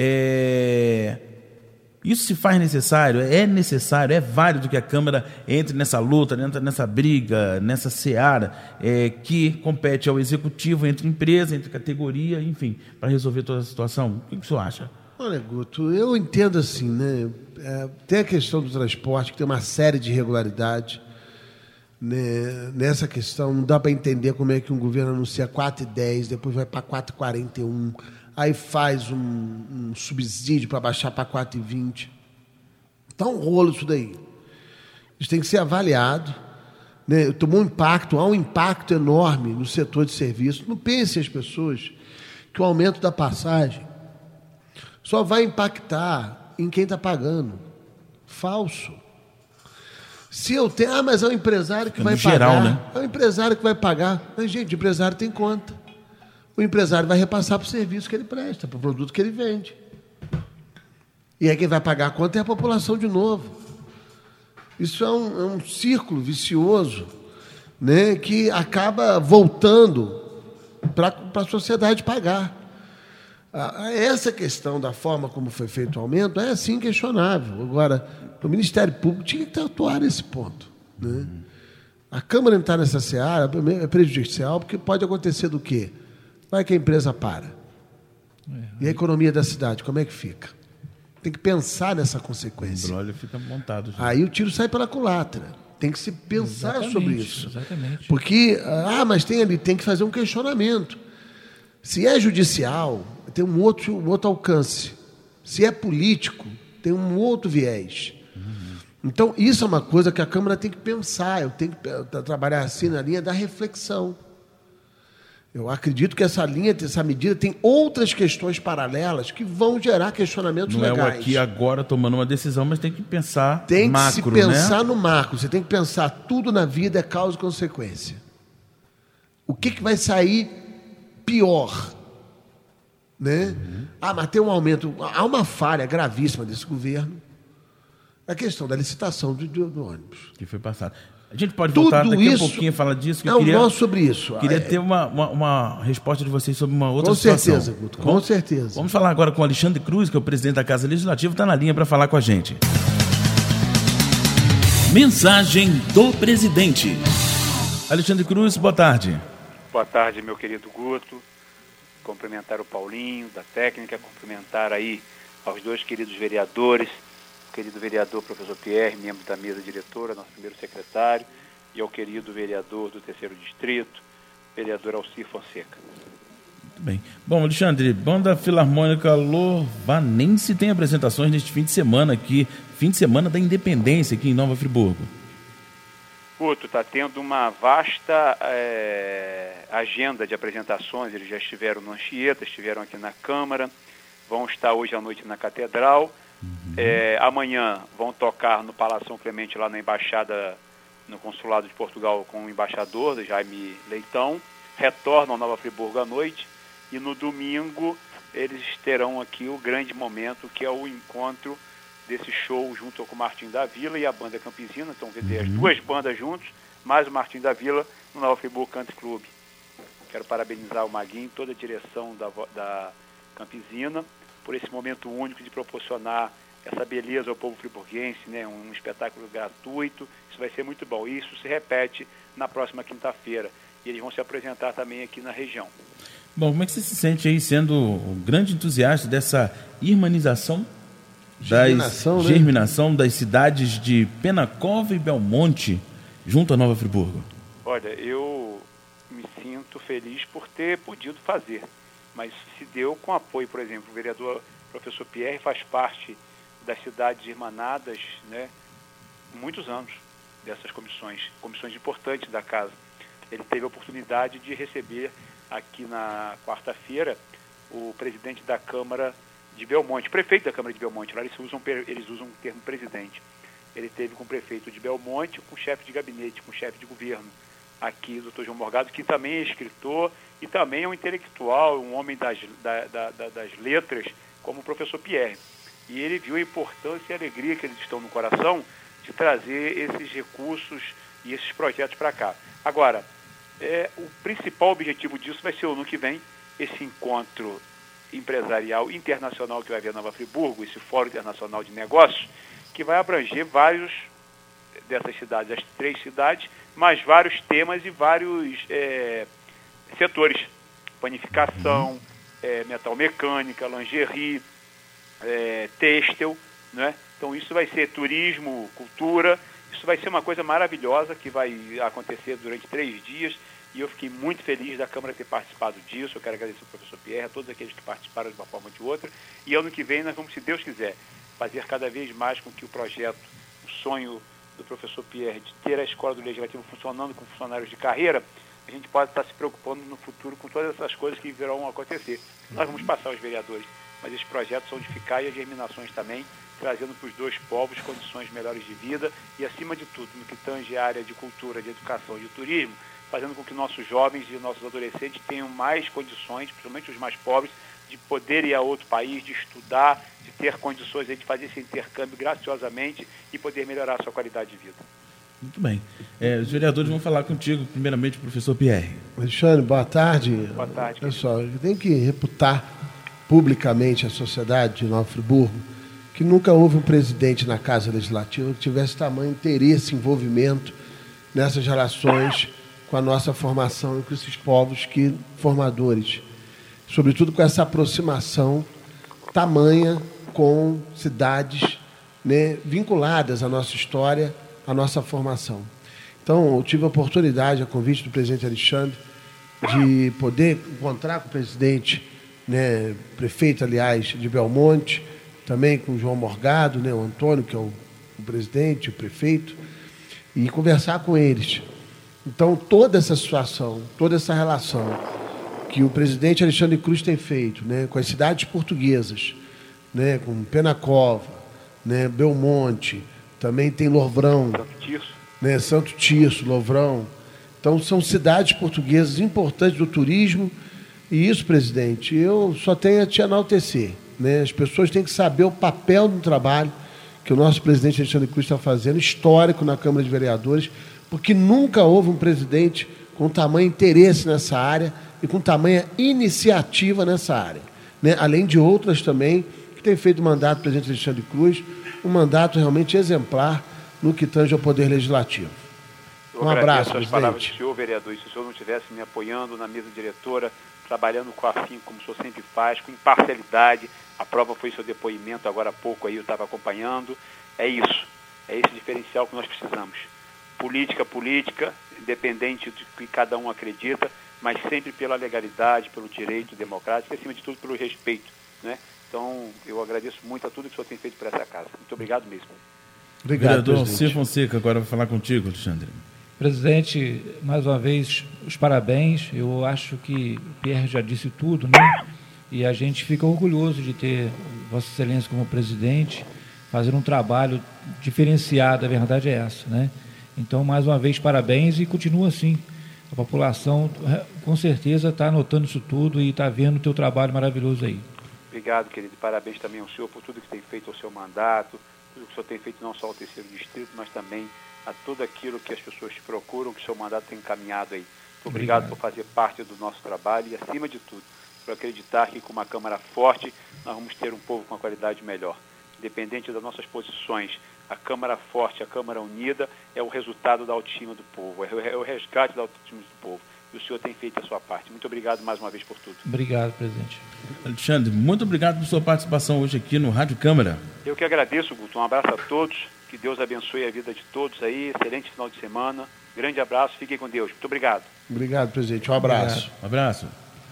É, isso se faz necessário, é necessário, é válido que a Câmara entre nessa luta, entre nessa briga, nessa seara é, que compete ao Executivo, entre empresa, entre categoria, enfim, para resolver toda a situação? O que o senhor acha? Olha, Guto, eu entendo assim, né? É, tem a questão do transporte, que tem uma série de irregularidades. Né? Nessa questão, não dá para entender como é que um governo anuncia quatro e dez, depois vai para quatro e quarenta e um, aí faz um, um subsídio para baixar para quatro e vinte. Está um rolo isso daí. Isso tem que ser avaliado. Né? Tomou um impacto, há um impacto enorme no setor de serviço. Não pensem as pessoas que o aumento da passagem só vai impactar em quem está pagando. Falso. Se eu tenho... Ah, mas é o empresário que é vai geral, pagar. Né? É o empresário que vai pagar. Mas, gente, o empresário tem conta. O empresário vai repassar para o serviço que ele presta, para o produto que ele vende. E aí quem vai pagar a conta é a população de novo. Isso é um, é um círculo vicioso, né, que acaba voltando para a sociedade pagar. Essa questão da forma como foi feito o aumento é, sim, questionável. Agora, o Ministério Público tinha que atuar nesse ponto, né? A Câmara entrar nessa seara é prejudicial, porque pode acontecer do quê? Vai que a empresa para. E a economia da cidade, como é que fica? Tem que pensar nessa consequência. O embrólio fica montado já. Aí o tiro sai pela culatra. Tem que se pensar Exatamente, sobre isso. Exatamente. Porque, ah, mas tem ali, tem que fazer um questionamento. Se é judicial, tem um outro, um outro alcance. Se é político, tem um outro viés. Uhum. Então, isso é uma coisa que a Câmara tem que pensar. Eu tenho que trabalhar assim na linha da reflexão. Eu acredito que essa linha, essa medida tem outras questões paralelas que vão gerar questionamentos Não legais. Não é o aqui agora tomando uma decisão, mas tem que pensar tem macro, Tem que se pensar, né? no macro. Você tem que pensar, tudo na vida é causa e consequência. O que, que vai sair pior? Né? Uhum. Ah, mas tem um aumento. Há uma falha gravíssima desse governo. A questão da licitação do, do ônibus. Que foi passado. A gente pode voltar Tudo daqui isso a pouquinho a falar disso. Que é eu queria, o nosso sobre isso. Queria é, ter uma, uma, uma resposta de vocês sobre uma outra com situação. Certeza, Guto, com, com certeza. Vamos falar agora com o Alexandre Cruz, que é o presidente da Casa Legislativa, está na linha para falar com a gente. Mensagem do presidente. Alexandre Cruz, boa tarde. Boa tarde, meu querido Guto. Cumprimentar o Paulinho, da técnica, cumprimentar aí aos dois queridos vereadores, o querido vereador professor Pierre, membro da mesa diretora, nosso primeiro secretário, e ao querido vereador do terceiro distrito, vereador Alcir Fonseca. Muito bem. Bom, Alexandre, Banda Filarmônica Louvanense tem apresentações neste fim de semana aqui, fim de semana da Independência aqui em Nova Friburgo. Guto, está tendo uma vasta é, agenda de apresentações. Eles já estiveram no Anchieta, estiveram aqui na Câmara, vão estar hoje à noite na Catedral. Uhum. É, amanhã vão tocar no Palácio São Clemente, lá na Embaixada, no Consulado de Portugal, com o embaixador, Jaime Leitão. Retornam a Nova Friburgo à noite. E no domingo eles terão aqui o grande momento, que é o encontro desse show junto com o Martim da Vila e a banda Campesina. Então, quer dizer, as duas bandas juntos, mais o Martim da Vila no Nova Friburgo Country Club. Quero parabenizar o Maguinho, toda a direção da, da Campesina, por esse momento único de proporcionar essa beleza ao povo friburguense, né? Um espetáculo gratuito. Isso vai ser muito bom. E isso se repete na próxima quinta-feira. E eles vão se apresentar também aqui na região. Bom, como é que você se sente aí sendo um grande entusiasta dessa irmanização Germinação, das, né? germinação das cidades de Penacova e Belmonte, junto a Nova Friburgo? Olha, eu me sinto feliz por ter podido fazer, mas se deu com apoio, por exemplo, o vereador professor Pierre faz parte das cidades irmanadas, né, muitos anos dessas comissões, comissões importantes da casa. Ele teve a oportunidade de receber aqui na quarta-feira o presidente da Câmara de Belmonte, prefeito da Câmara de Belmonte. Lá eles usam, eles usam o termo presidente. Ele teve com o prefeito de Belmonte, com o chefe de gabinete, com o chefe de governo aqui, o doutor João Morgado, que também é escritor e também é um intelectual, um homem das, da, da, das letras, como o professor Pierre. E ele viu a importância e a alegria que eles estão no coração de trazer esses recursos e esses projetos para cá. Agora, é, o principal objetivo disso vai ser o ano que vem, esse encontro empresarial internacional que vai haver em Nova Friburgo, esse Fórum Internacional de Negócios, que vai abranger vários dessas cidades, as três cidades, mais vários temas e vários é, setores. Panificação, uhum. é, metalmecânica, lingerie, é, têxtil, né? Então isso vai ser turismo, cultura, isso vai ser uma coisa maravilhosa que vai acontecer durante três dias. E eu fiquei muito feliz da Câmara ter participado disso. Eu quero agradecer ao professor Pierre, a todos aqueles que participaram de uma forma ou de outra. E ano que vem nós vamos, se Deus quiser, fazer cada vez mais com que o projeto, o sonho do professor Pierre de ter a Escola do Legislativo funcionando com funcionários de carreira, a gente pode estar se preocupando no futuro com todas essas coisas que virão acontecer. Nós vamos passar aos vereadores, mas esses projetos são de ficar e as germinações também, trazendo para os dois povos condições melhores de vida e, acima de tudo, no que tange a área de cultura, de educação e de turismo, fazendo com que nossos jovens e nossos adolescentes tenham mais condições, principalmente os mais pobres, de poder ir a outro país, de estudar, de ter condições de fazer esse intercâmbio graciosamente e poder melhorar a sua qualidade de vida. Muito bem. É, os vereadores vão falar contigo, primeiramente o professor Pierre. Alexandre, boa tarde. Boa tarde. Pessoal, eu tenho que reputar publicamente a sociedade de Nova Friburgo que nunca houve um presidente na Casa Legislativa que tivesse tamanho interesse e envolvimento nessas relações com a nossa formação e com esses povos que formadores. Sobretudo com essa aproximação tamanha com cidades, né, vinculadas à nossa história, à nossa formação. Então, eu tive a oportunidade, a convite do presidente Alexandre, de poder encontrar com o presidente, né, prefeito, aliás, de Belmonte, também com o João Morgado, né, o Antônio, que é o, o presidente, o prefeito, e conversar com eles. Então, toda essa situação, toda essa relação que o presidente Alexandre Cruz tem feito, né, com as cidades portuguesas, né, com Penacova, né, Belmonte, também tem Lovrão, Santo Tirso, né, Santo Tirso, Lovrão. Então, são cidades portuguesas importantes do turismo. E isso, presidente, eu só tenho a te enaltecer. Né? As pessoas têm que saber o papel do trabalho que o nosso presidente Alexandre Cruz está fazendo, histórico na Câmara de Vereadores, porque nunca houve um presidente com tamanho interesse nessa área e com tamanha iniciativa nessa área. Né? Além de outras também, que tem feito o mandato do presidente Alexandre Cruz, um mandato realmente exemplar no que tange ao Poder Legislativo. Eu um abraço, as presidente. Palavras do senhor, vereador, e se o senhor não estivesse me apoiando na mesa diretora, trabalhando com afinco, como o senhor sempre faz, com imparcialidade, a prova foi seu depoimento agora há pouco, aí eu estava acompanhando, é isso, é esse diferencial que nós precisamos. Política, política, independente do que cada um acredita, mas sempre pela legalidade, pelo direito democrático e, acima de tudo, pelo respeito, né? Então, eu agradeço muito a tudo que o senhor tem feito por essa casa. Muito obrigado mesmo. Obrigado, vereador Cir Fonseca, agora vai falar contigo, Alexandre. Presidente, mais uma vez, os parabéns. Eu acho que o Pierre já disse tudo, né? E a gente fica orgulhoso de ter Vossa Excelência como presidente, fazendo um trabalho diferenciado, a verdade é essa, né? Então, mais uma vez, parabéns e continua assim. A população, com certeza, está anotando isso tudo e está vendo o teu trabalho maravilhoso aí. Obrigado, querido. Parabéns também ao senhor por tudo que tem feito ao seu mandato, tudo que o senhor tem feito não só ao terceiro distrito, mas também a tudo aquilo que as pessoas te procuram, que o seu mandato tem encaminhado aí. Muito obrigado, obrigado por fazer parte do nosso trabalho e, acima de tudo, por acreditar que com uma Câmara forte nós vamos ter um povo com uma qualidade melhor. Independente das nossas posições, a Câmara forte, a Câmara unida é o resultado da autoestima do povo, é o resgate da autoestima do povo. E o senhor tem feito a sua parte. Muito obrigado mais uma vez por tudo. Obrigado, presidente. Alexandre, muito obrigado por sua participação hoje aqui no Rádio Câmara. Eu que agradeço, Guto. Um abraço a todos. Que Deus abençoe a vida de todos aí. Excelente final de semana. Grande abraço. Fiquem com Deus. Muito obrigado. Obrigado, presidente. Um abraço. Obrigado. Um abraço.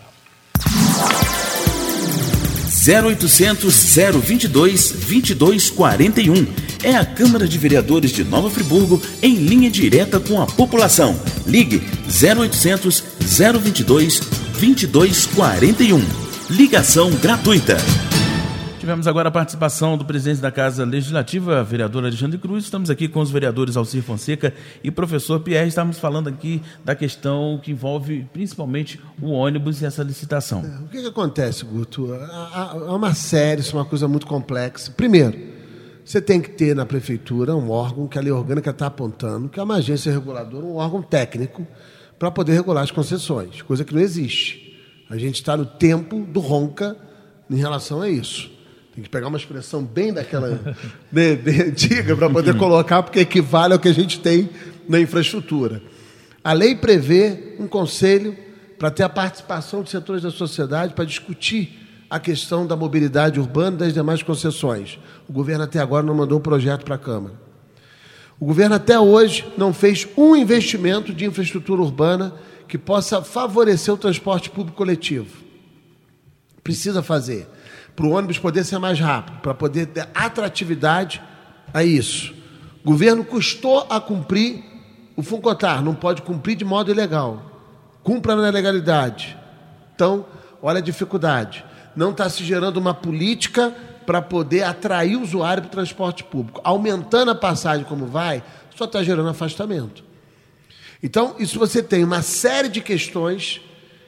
zero oitocentos, zero vinte e dois, vinte e dois quarenta e um. É a Câmara de Vereadores de Nova Friburgo em linha direta com a população. Ligue zero oitocentos, zero vinte e dois, vinte e dois quarenta e um. Ligação gratuita. Tivemos agora a participação do presidente da Casa Legislativa, vereador Alexandre Cruz. Estamos aqui com os vereadores Alcir Fonseca e professor Pierre. Estamos falando aqui da questão que envolve principalmente o ônibus e essa licitação. É, o que, que acontece, Guto? Há uma série, isso é uma coisa muito complexa. Primeiro, você tem que ter na prefeitura um órgão que a lei orgânica está apontando, que é uma agência reguladora, um órgão técnico, para poder regular as concessões, coisa que não existe. A gente está no tempo do ronca em relação a isso. Tem que pegar uma expressão bem daquela bem, bem antiga para poder colocar, porque equivale ao que a gente tem na infraestrutura. A lei prevê um conselho para ter a participação de setores da sociedade para discutir a questão da mobilidade urbana e das demais concessões. O governo até agora não mandou o projeto para a Câmara. O governo até hoje não fez um investimento de infraestrutura urbana que possa favorecer o transporte público coletivo. Precisa fazer. Para o ônibus poder ser mais rápido, para poder ter atratividade a isso. O governo custou a cumprir o Funcotar, não pode cumprir de modo ilegal. Cumpra na legalidade. Então, olha a dificuldade. Não está se gerando uma política para poder atrair o usuário para o transporte público. Aumentando a passagem como vai, só está gerando afastamento. Então, isso você tem uma série de questões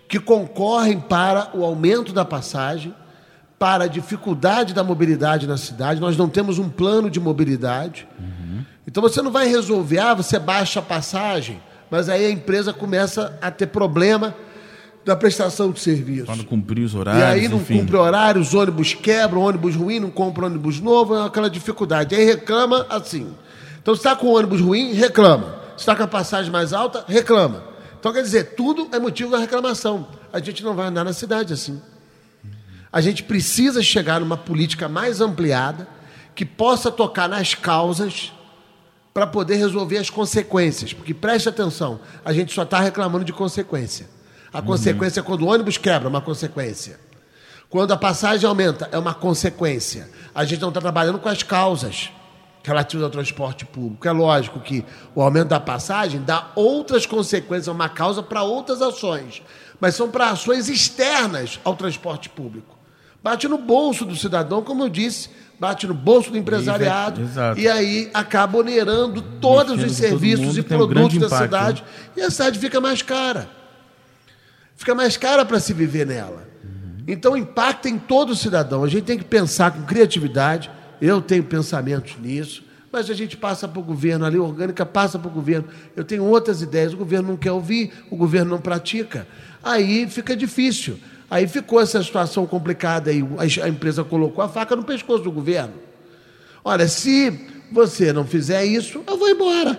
que concorrem para o aumento da passagem, para a dificuldade da mobilidade na cidade. Nós não temos um plano de mobilidade. Uhum. Então, você não vai resolver, ah, você baixa a passagem, mas aí a empresa começa a ter problema da prestação de serviço. Para não cumprir os horários, E aí não enfim. cumpre horário, os ônibus quebram, ônibus ruim, não compra ônibus novo, é aquela dificuldade. Aí reclama assim. Então, se está com ônibus ruim, reclama. Se está com a passagem mais alta, reclama. Então, quer dizer, tudo é motivo da reclamação. A gente não vai andar na cidade assim. A gente precisa chegar numa política mais ampliada, que possa tocar nas causas para poder resolver as consequências. Porque, preste atenção, a gente só está reclamando de consequência. A uhum. consequência é quando o ônibus quebra, uma consequência. Quando a passagem aumenta, é uma consequência. A gente não está trabalhando com as causas relativas ao transporte público. É lógico que o aumento da passagem dá outras consequências, uma causa para outras ações, mas são para ações externas ao transporte público. Bate no bolso do cidadão, como eu disse, bate no bolso do empresariado, Exato. E aí acaba onerando todos os serviços e produtos da cidade, e a cidade fica mais cara. Fica mais cara para se viver nela. Uhum. Então, impacta em todo o cidadão. A gente tem que pensar com criatividade. Eu tenho pensamentos nisso, mas a gente passa para o governo, a lei orgânica passa para o governo. Eu tenho outras ideias, o governo não quer ouvir, o governo não pratica. Aí fica difícil. Aí ficou essa situação complicada, aí a empresa colocou a faca no pescoço do governo. Olha, se você não fizer isso, eu vou embora.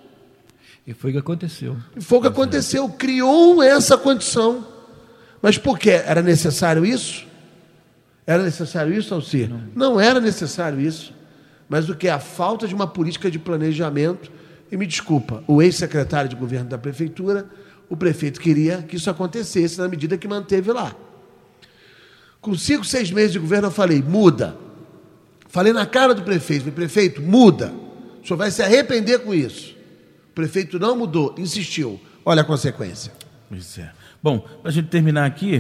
E foi o que aconteceu. E foi o que aconteceu, criou essa condição. Mas por quê? Era necessário isso? Era necessário isso, Alcir? Não. Não era necessário isso. Mas o que? A falta de uma política de planejamento. E me desculpa, o ex-secretário de governo da prefeitura, o prefeito queria que isso acontecesse na medida que manteve lá. Com cinco, seis meses de governo, eu falei, muda. Falei na cara do prefeito, falei, prefeito, muda. O senhor vai se arrepender com isso. O prefeito não mudou, insistiu. Olha a consequência. Pois é. Bom, para a gente terminar aqui,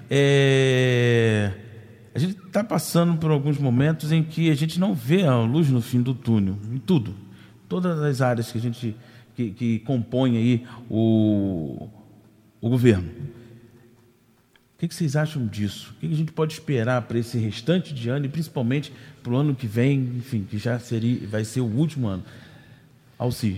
é... a gente está passando por alguns momentos em que a gente não vê a luz no fim do túnel, em tudo. Todas as áreas que a gente que, que compõem aí o, o governo. O que, que vocês acham disso? O que, que a gente pode esperar para esse restante de ano e principalmente para o ano que vem, enfim, que já seria, vai ser o último ano? Alcir.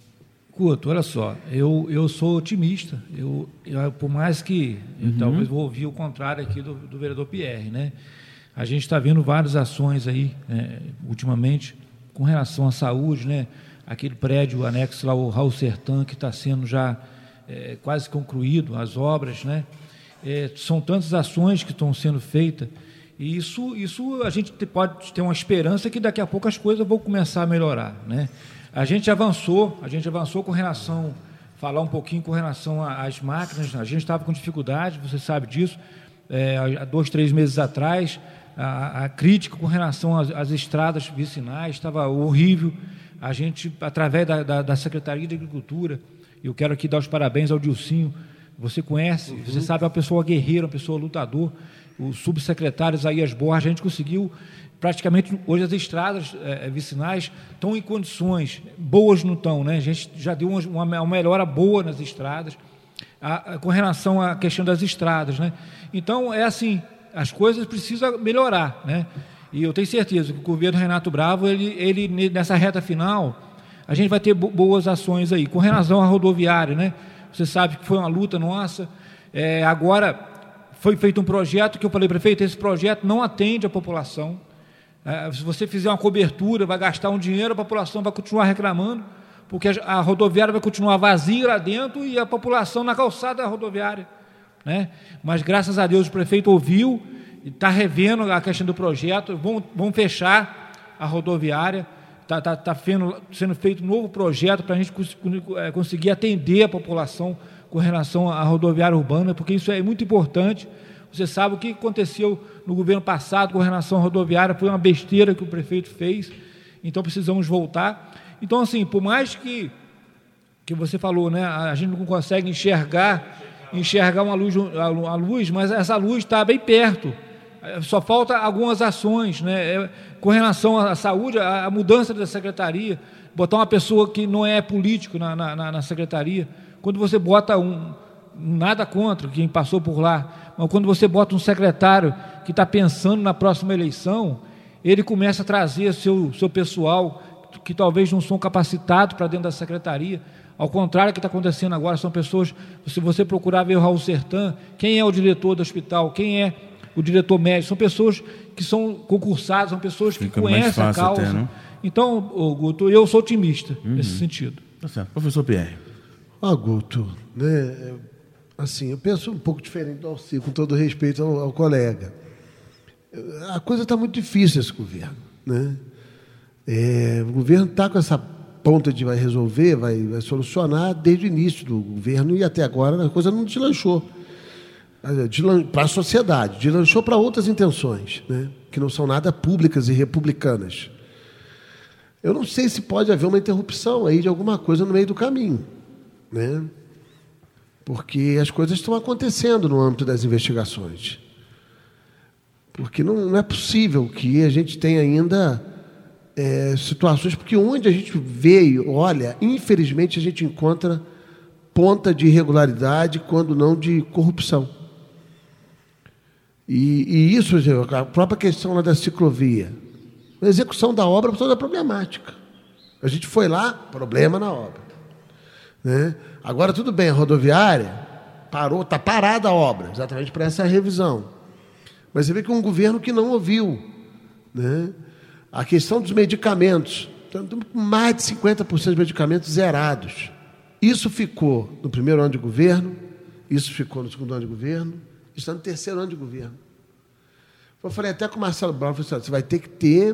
Couto, olha só, eu, eu sou otimista, eu, eu, por mais que eu uhum. talvez vou ouvir o contrário aqui do, do vereador Pierre, né? A gente está vendo várias ações aí, né, ultimamente, com relação à saúde, né? Aquele prédio anexo lá, o Raul Sertã, que está sendo já é, quase concluído, as obras, né? É, são tantas ações que estão sendo feitas, e isso, isso a gente pode ter uma esperança que daqui a pouco as coisas vão começar a melhorar, né? A gente avançou, a gente avançou com relação, falar um pouquinho com relação às máquinas, a gente estava com dificuldade, você sabe disso, é, há dois, três meses atrás, a, a crítica com relação às, às estradas vicinais estava horrível. A gente, através da, da, da Secretaria de Agricultura, eu quero aqui dar os parabéns ao Dilcinho, você conhece, uhum. você sabe, é uma pessoa guerreira, uma pessoa lutador, o subsecretário Isaías Borges, a gente conseguiu, praticamente, hoje as estradas é, vicinais estão em condições boas, não estão, né? A gente já deu uma, uma, uma melhora boa nas estradas, a, a, com relação à questão das estradas, né? Então, é assim, as coisas precisam melhorar, né? E eu tenho certeza que o governo Renato Bravo, ele, ele nessa reta final, a gente vai ter boas ações aí. Com relação à rodoviária, né? Você sabe que foi uma luta nossa. É, agora, foi feito um projeto que eu falei, prefeito, esse projeto não atende a população. É, se você fizer uma cobertura, vai gastar um dinheiro, a população vai continuar reclamando, porque a, a rodoviária vai continuar vazia lá dentro e a população na calçada da rodoviária, né? Mas, graças a Deus, o prefeito ouviu, está revendo a questão do projeto, vão, vão fechar a rodoviária, está tá, tá sendo feito um novo projeto para a gente cons, é, conseguir atender a população com relação à rodoviária urbana, porque isso é muito importante. Você sabe o que aconteceu no governo passado com relação à rodoviária, foi uma besteira que o prefeito fez, então precisamos voltar. Então, assim, por mais que, que você falou, né, a gente não consegue enxergar, enxergar uma luz, a luz, mas essa luz está bem perto. Só falta algumas ações, né? Com relação à saúde, a mudança da secretaria, botar uma pessoa que não é político na, na, na secretaria. Quando você bota um, nada contra quem passou por lá, mas quando você bota um secretário que está pensando na próxima eleição, ele começa a trazer seu, seu pessoal que talvez não são capacitados para dentro da secretaria. Ao contrário do que está acontecendo agora, são pessoas, se você procurar ver o Raul Sertã, quem é o diretor do hospital, quem é o diretor médico, são pessoas que são concursadas, são pessoas que Fica conhecem a causa. Até, né? Então, Guto, eu sou otimista uhum. nesse sentido. Tá certo. Professor Pierre. Ah, Guto, né, assim, eu penso um pouco diferente do Alcir, com todo respeito ao, ao colega. A coisa está muito difícil esse governo, né? É, o governo está com essa ponta de vai resolver, vai, vai solucionar desde o início do governo e até agora a coisa não deslanchou para a sociedade, deslanchou para outras intenções, né? Que não são nada públicas e republicanas. Eu não sei se pode haver uma interrupção aí de alguma coisa no meio do caminho, né? Porque as coisas estão acontecendo no âmbito das investigações. Porque não, não é possível que a gente tenha ainda é, situações, porque onde a gente veio, olha, infelizmente a gente encontra ponta de irregularidade, quando não de corrupção. E, e isso, a própria questão lá da ciclovia, a execução da obra toda é problemática. A gente foi lá, problema na obra, né? Agora, tudo bem, a rodoviária parou, está parada a obra, exatamente para essa revisão. Mas você vê que é um governo que não ouviu, né? A questão dos medicamentos, estamos com mais de cinquenta por cento de medicamentos zerados. Isso ficou no primeiro ano de governo, isso ficou no segundo ano de governo, isso está no terceiro ano de governo. Eu falei até com o Marcelo Brown, você vai ter que ter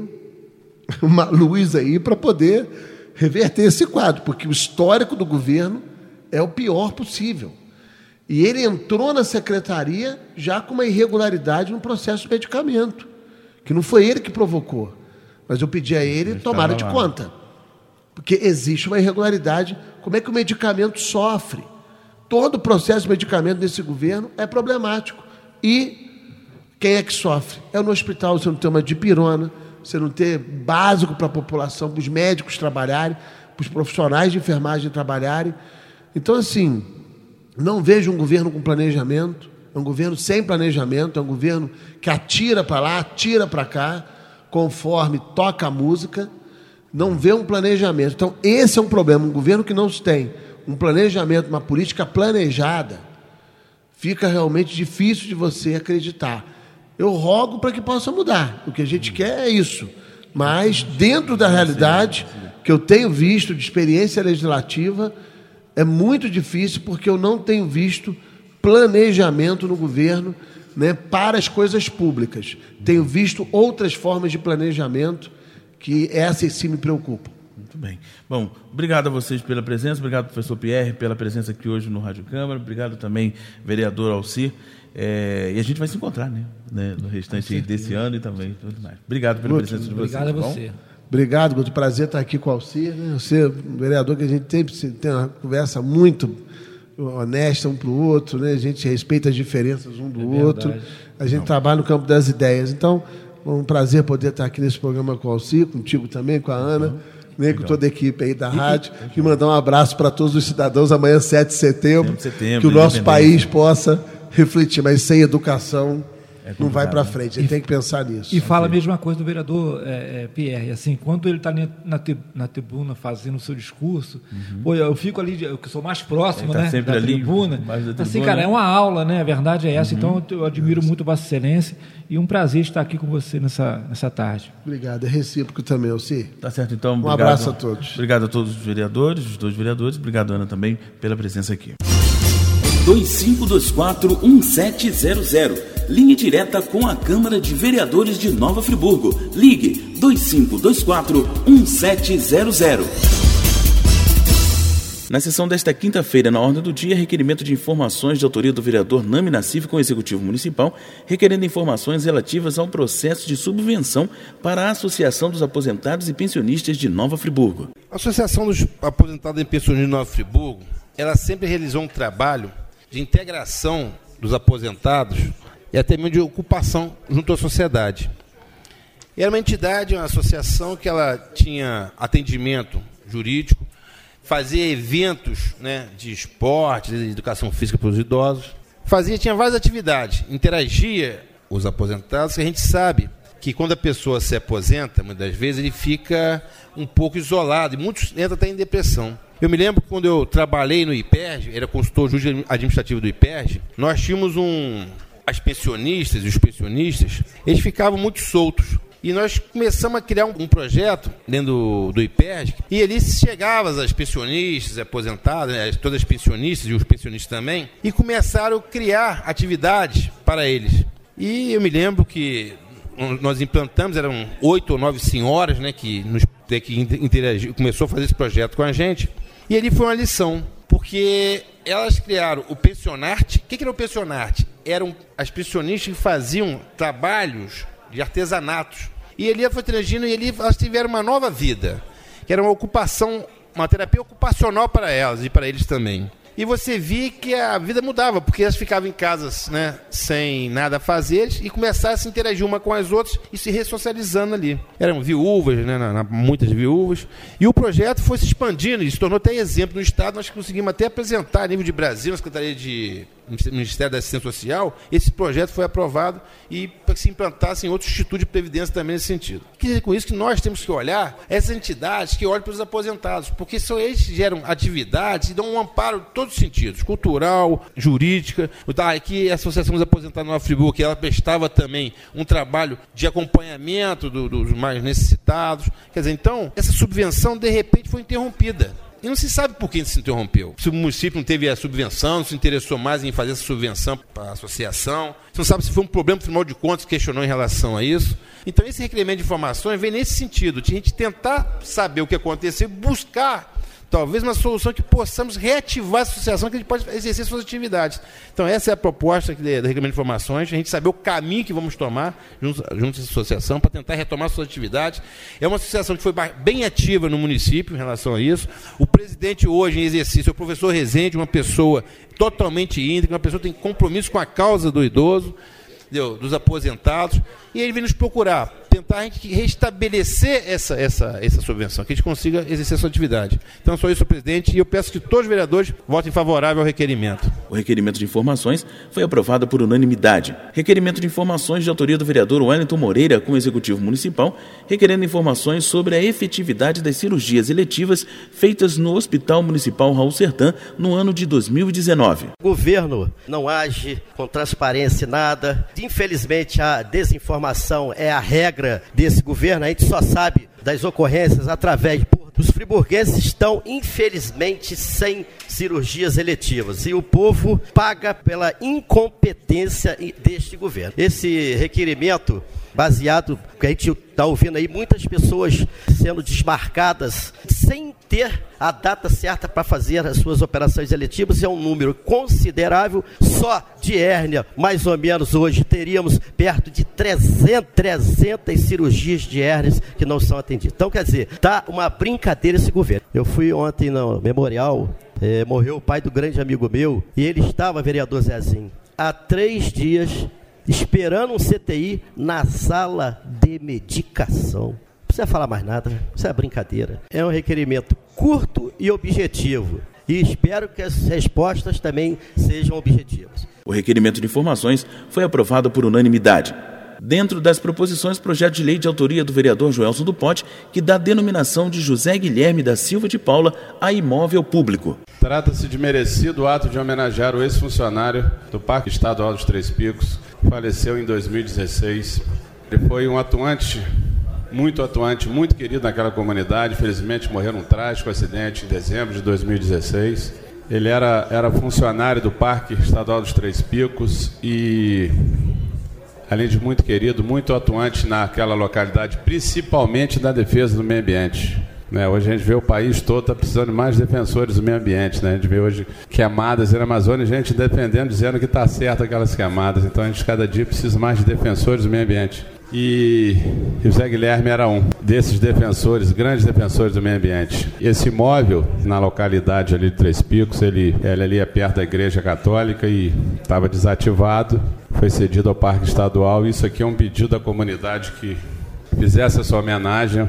uma luz aí para poder reverter esse quadro, porque o histórico do governo é o pior possível. E ele entrou na secretaria já com uma irregularidade no processo de medicamento, que não foi ele que provocou, mas eu pedi a ele tomar de conta, porque existe uma irregularidade. Como é que o medicamento sofre? Todo o processo de medicamento desse governo é problemático. E quem é que sofre? É no hospital, você não tem uma dipirona, você não tem básico para a população, para os médicos trabalharem, para os profissionais de enfermagem trabalharem. Então, assim, não vejo um governo com planejamento, é um governo sem planejamento, é um governo que atira para lá, atira para cá, conforme toca a música, não vê um planejamento. Então, esse é um problema, um governo que não tem um planejamento, uma política planejada, fica realmente difícil de você acreditar. Eu rogo para que possa mudar, o que a gente quer é isso, mas dentro da realidade que eu tenho visto de experiência legislativa, é muito difícil, porque eu não tenho visto planejamento no governo, né, para as coisas públicas. Tenho visto outras formas de planejamento que essas sim me preocupam. Muito bem. Bom, obrigado a vocês pela presença, obrigado, professor Pierre, pela presença aqui hoje no Rádio Câmara, obrigado também, vereador Alcir, é, e a gente vai se encontrar, né, né no restante desse ano e também tudo mais. Obrigado pela Guto, presença de vocês. Obrigado a você. Bom? Obrigado, Guto. Prazer estar aqui com o Alcir, né? Você é um vereador que a gente tem, tem uma conversa muito honesta um para o outro, né? A gente respeita as diferenças um do é outro. A gente Não. trabalha no campo das ideias. Então, é um prazer poder estar aqui nesse programa com o Alcir, contigo também, com a Ana, Não. né? com toda a equipe aí da rádio. E mandar um abraço para todos os cidadãos amanhã, sete de setembro, setembro que o nosso país possa refletir, mas sem educação É não vai para frente, ele e, tem que pensar nisso. E fala a mesma coisa do vereador é, é, Pierre, assim, quando ele está na, na tribuna fazendo o seu discurso, uhum. pô, eu fico ali, eu que sou mais próximo, tá, né, sempre da, ali, tribuna, da tribuna, assim, cara, é uma aula, né, a verdade é essa, uhum. então eu, eu admiro muito Vossa Excelência e um prazer estar aqui com você nessa, nessa tarde. Obrigado, é recíproco também, Alcir. Tá certo, então. Um obrigado, abraço a todos. Obrigado a todos os vereadores, os dois vereadores, obrigado, Ana, também, pela presença aqui. dois cinco dois quatro um sete zero zero. Linha direta com a Câmara de Vereadores de Nova Friburgo. Ligue dois cinco dois quatro um sete zero zero. Na sessão desta quinta-feira, na ordem do dia, requerimento de informações de autoria do vereador Nami Nassif com o Executivo Municipal, requerendo informações relativas ao processo de subvenção para a Associação dos Aposentados e Pensionistas de Nova Friburgo. A Associação dos Aposentados e Pensionistas de Nova Friburgo, ela sempre realizou um trabalho de integração dos aposentados e até mesmo de ocupação junto à sociedade. Era uma entidade, uma associação que ela tinha atendimento jurídico, fazia eventos, né, de esporte, de educação física para os idosos. Fazia, tinha várias atividades, interagia com os aposentados, que a gente sabe que quando a pessoa se aposenta, muitas das vezes ele fica um pouco isolado, e muitos entram até em depressão. Eu me lembro que quando eu trabalhei no I P E R G, era consultor jurídico administrativo do I P E R G, nós tínhamos um... as pensionistas e os pensionistas, eles ficavam muito soltos. E nós começamos a criar um, um projeto dentro do, do I P E R G, e ali chegavam as pensionistas, aposentadas, né, todas as pensionistas e os pensionistas também, e começaram a criar atividades para eles. E eu me lembro que nós implantamos, eram oito ou nove senhoras, né, que, nos, que interagiu, começou a fazer esse projeto com a gente, e ali foi uma lição, porque elas criaram o pensionarte. O que era o pensionarte? Eram as pensionistas que faziam trabalhos de artesanatos. E ali foi interagindo, e ali elas tiveram uma nova vida, que era uma ocupação, uma terapia ocupacional para elas e para eles também. E você via que a vida mudava, porque elas ficavam em casas, né, sem nada a fazer, e começaram a se interagir uma com as outras e se ressocializando ali. Eram viúvas, né, na, na, muitas viúvas. E o projeto foi se expandindo e se tornou até exemplo no Estado. Nós conseguimos até apresentar a nível de Brasil, na Secretaria de Ministério da Assistência Social. Esse projeto foi aprovado e para que se implantasse em outros institutos de previdência também nesse sentido. Quer dizer com isso que nós temos que olhar essas entidades que olham para os aposentados, porque são eles que geram atividades e dão um amparo em todos os sentidos, cultural, jurídica. Aqui a Associação dos Aposentados Nova Friburgo, que ela prestava também um trabalho de acompanhamento do, dos mais necessitados. Quer dizer, então, essa subvenção de repente foi interrompida. E não se sabe por que se interrompeu. Se o município não teve a subvenção, não se interessou mais em fazer essa subvenção para a associação. Você não sabe se foi um problema, no Tribunal de Contas, que questionou em relação a isso. Então, esse requerimento de informações vem nesse sentido, de a gente tentar saber o que aconteceu e buscar talvez uma solução que possamos reativar essa associação, que a gente pode exercer suas atividades. Então, essa é a proposta do requerimento de informações, a gente saber o caminho que vamos tomar junto, junto a essa associação para tentar retomar suas atividades. É uma associação que foi bem ativa no município em relação a isso. O presidente hoje em exercício é o professor Rezende, uma pessoa totalmente íntegra, uma pessoa que tem compromisso com a causa do idoso, dos aposentados, e ele vem nos procurar, tentar a gente restabelecer essa, essa, essa subvenção, que a gente consiga exercer essa atividade. Então, só isso, senhor presidente, e eu peço que todos os vereadores votem favorável ao requerimento. O requerimento de informações foi aprovado por unanimidade. Requerimento de informações de autoria do vereador Wellington Moreira com o Executivo Municipal, requerendo informações sobre a efetividade das cirurgias eletivas feitas no Hospital Municipal Raul Sertã no ano de dois mil e dezenove. O governo não age com transparência nada. Infelizmente, a desinformação é a regra desse governo. A gente só sabe das ocorrências através de... Os friburgueses estão, infelizmente, sem cirurgias eletivas. E o povo paga pela incompetência deste governo. Esse requerimento, baseado, que a gente está ouvindo aí, muitas pessoas sendo desmarcadas sem ter a data certa para fazer as suas operações eletivas, é um número considerável. Só de hérnia, mais ou menos hoje, teríamos perto de trezentas, trezentas cirurgias de hérnias que não são atendidas. Então, quer dizer, está uma brincadeira esse governo. Eu fui ontem no memorial, é, morreu o pai do grande amigo meu, e ele estava, vereador Zezinho, há três dias esperando um C T I na sala de medicação. Não precisa falar mais nada, isso é brincadeira. É um requerimento curto e objetivo. E espero que as respostas também sejam objetivas. O requerimento de informações foi aprovado por unanimidade. Dentro das proposições, projeto de lei de autoria do vereador Joelson do Pote, que dá denominação de José Guilherme da Silva de Paula a imóvel público. Trata-se de merecido ato de homenagear o ex-funcionário do Parque Estadual dos Três Picos, que faleceu em dois mil e dezesseis. Ele foi um atuante, muito atuante, muito querido naquela comunidade. Infelizmente morreu num trágico acidente em dezembro de dois mil e dezesseis. Ele era, era funcionário do Parque Estadual dos Três Picos e, além de muito querido, muito atuante naquela localidade, principalmente na defesa do meio ambiente. Né, hoje a gente vê o país todo está precisando de mais defensores do meio ambiente. Né? A gente vê hoje queimadas na Amazônia, gente defendendo, dizendo que está certo aquelas queimadas. Então a gente cada dia precisa mais de defensores do meio ambiente. E José Guilherme era um desses defensores, grandes defensores do meio ambiente. Esse imóvel, na localidade ali de Três Picos, ele, ele ali é perto da Igreja Católica e estava desativado, foi cedido ao Parque Estadual. Isso aqui é um pedido da comunidade que fizesse essa homenagem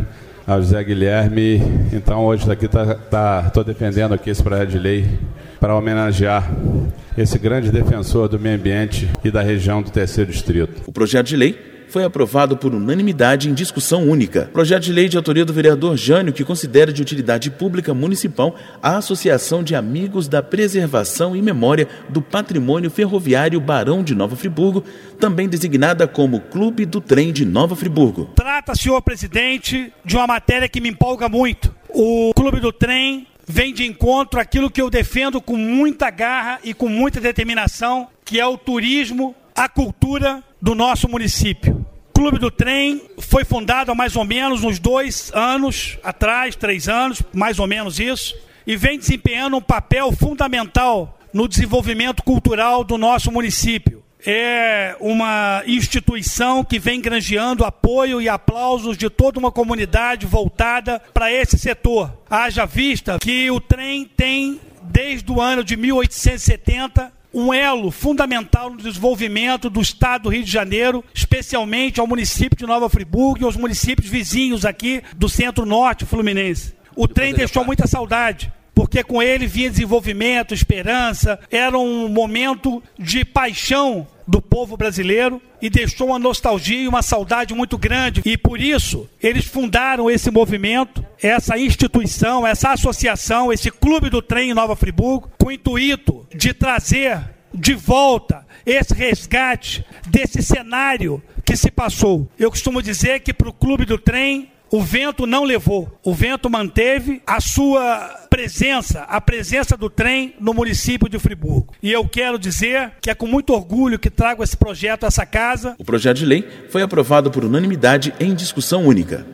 ao José Guilherme. Então hoje daqui tá, tá, tô defendendo aqui esse projeto de lei para homenagear esse grande defensor do meio ambiente e da região do Terceiro Distrito. O projeto de lei foi aprovado por unanimidade em discussão única. Projeto de lei de autoria do vereador Jânio, que considera de utilidade pública municipal a Associação de Amigos da Preservação e Memória do Patrimônio Ferroviário Barão de Nova Friburgo, também designada como Clube do Trem de Nova Friburgo. Trata, senhor presidente, de uma matéria que me empolga muito. O Clube do Trem vem de encontro àquilo que eu defendo com muita garra e com muita determinação, que é o turismo, a cultura do nosso município. O Clube do Trem foi fundado há mais ou menos uns dois anos atrás, três anos, mais ou menos isso, e vem desempenhando um papel fundamental no desenvolvimento cultural do nosso município. É uma instituição que vem granjeando apoio e aplausos de toda uma comunidade voltada para esse setor. Haja vista que o trem tem, desde o ano de mil oitocentos e setenta, um elo fundamental no desenvolvimento do estado do Rio de Janeiro, especialmente ao município de Nova Friburgo e aos municípios vizinhos aqui do centro-norte fluminense. O trem deixou muita saudade, porque com ele vinha desenvolvimento, esperança, era um momento de paixão do povo brasileiro e deixou uma nostalgia e uma saudade muito grande. E por isso, eles fundaram esse movimento, essa instituição, essa associação, esse Clube do Trem em Nova Friburgo, com o intuito de trazer de volta esse resgate desse cenário que se passou. Eu costumo dizer que para o Clube do Trem, o vento não levou, o vento manteve a sua presença, a presença do trem no município de Friburgo. E eu quero dizer que é com muito orgulho que trago esse projeto a essa casa. O projeto de lei foi aprovado por unanimidade em discussão única.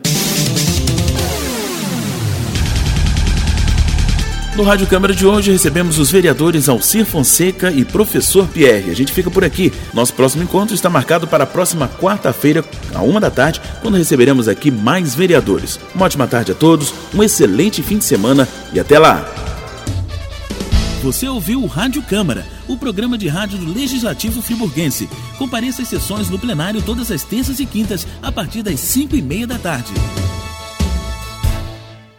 No Rádio Câmara de hoje recebemos os vereadores Alcir Fonseca e Professor Pierre. A gente fica por aqui. Nosso próximo encontro está marcado para a próxima quarta-feira, à uma da tarde, quando receberemos aqui mais vereadores. Uma ótima tarde a todos, um excelente fim de semana e até lá! Você ouviu o Rádio Câmara, o programa de rádio do Legislativo Friburguense. Compareça às sessões no plenário todas as terças e quintas, a partir das cinco e meia da tarde.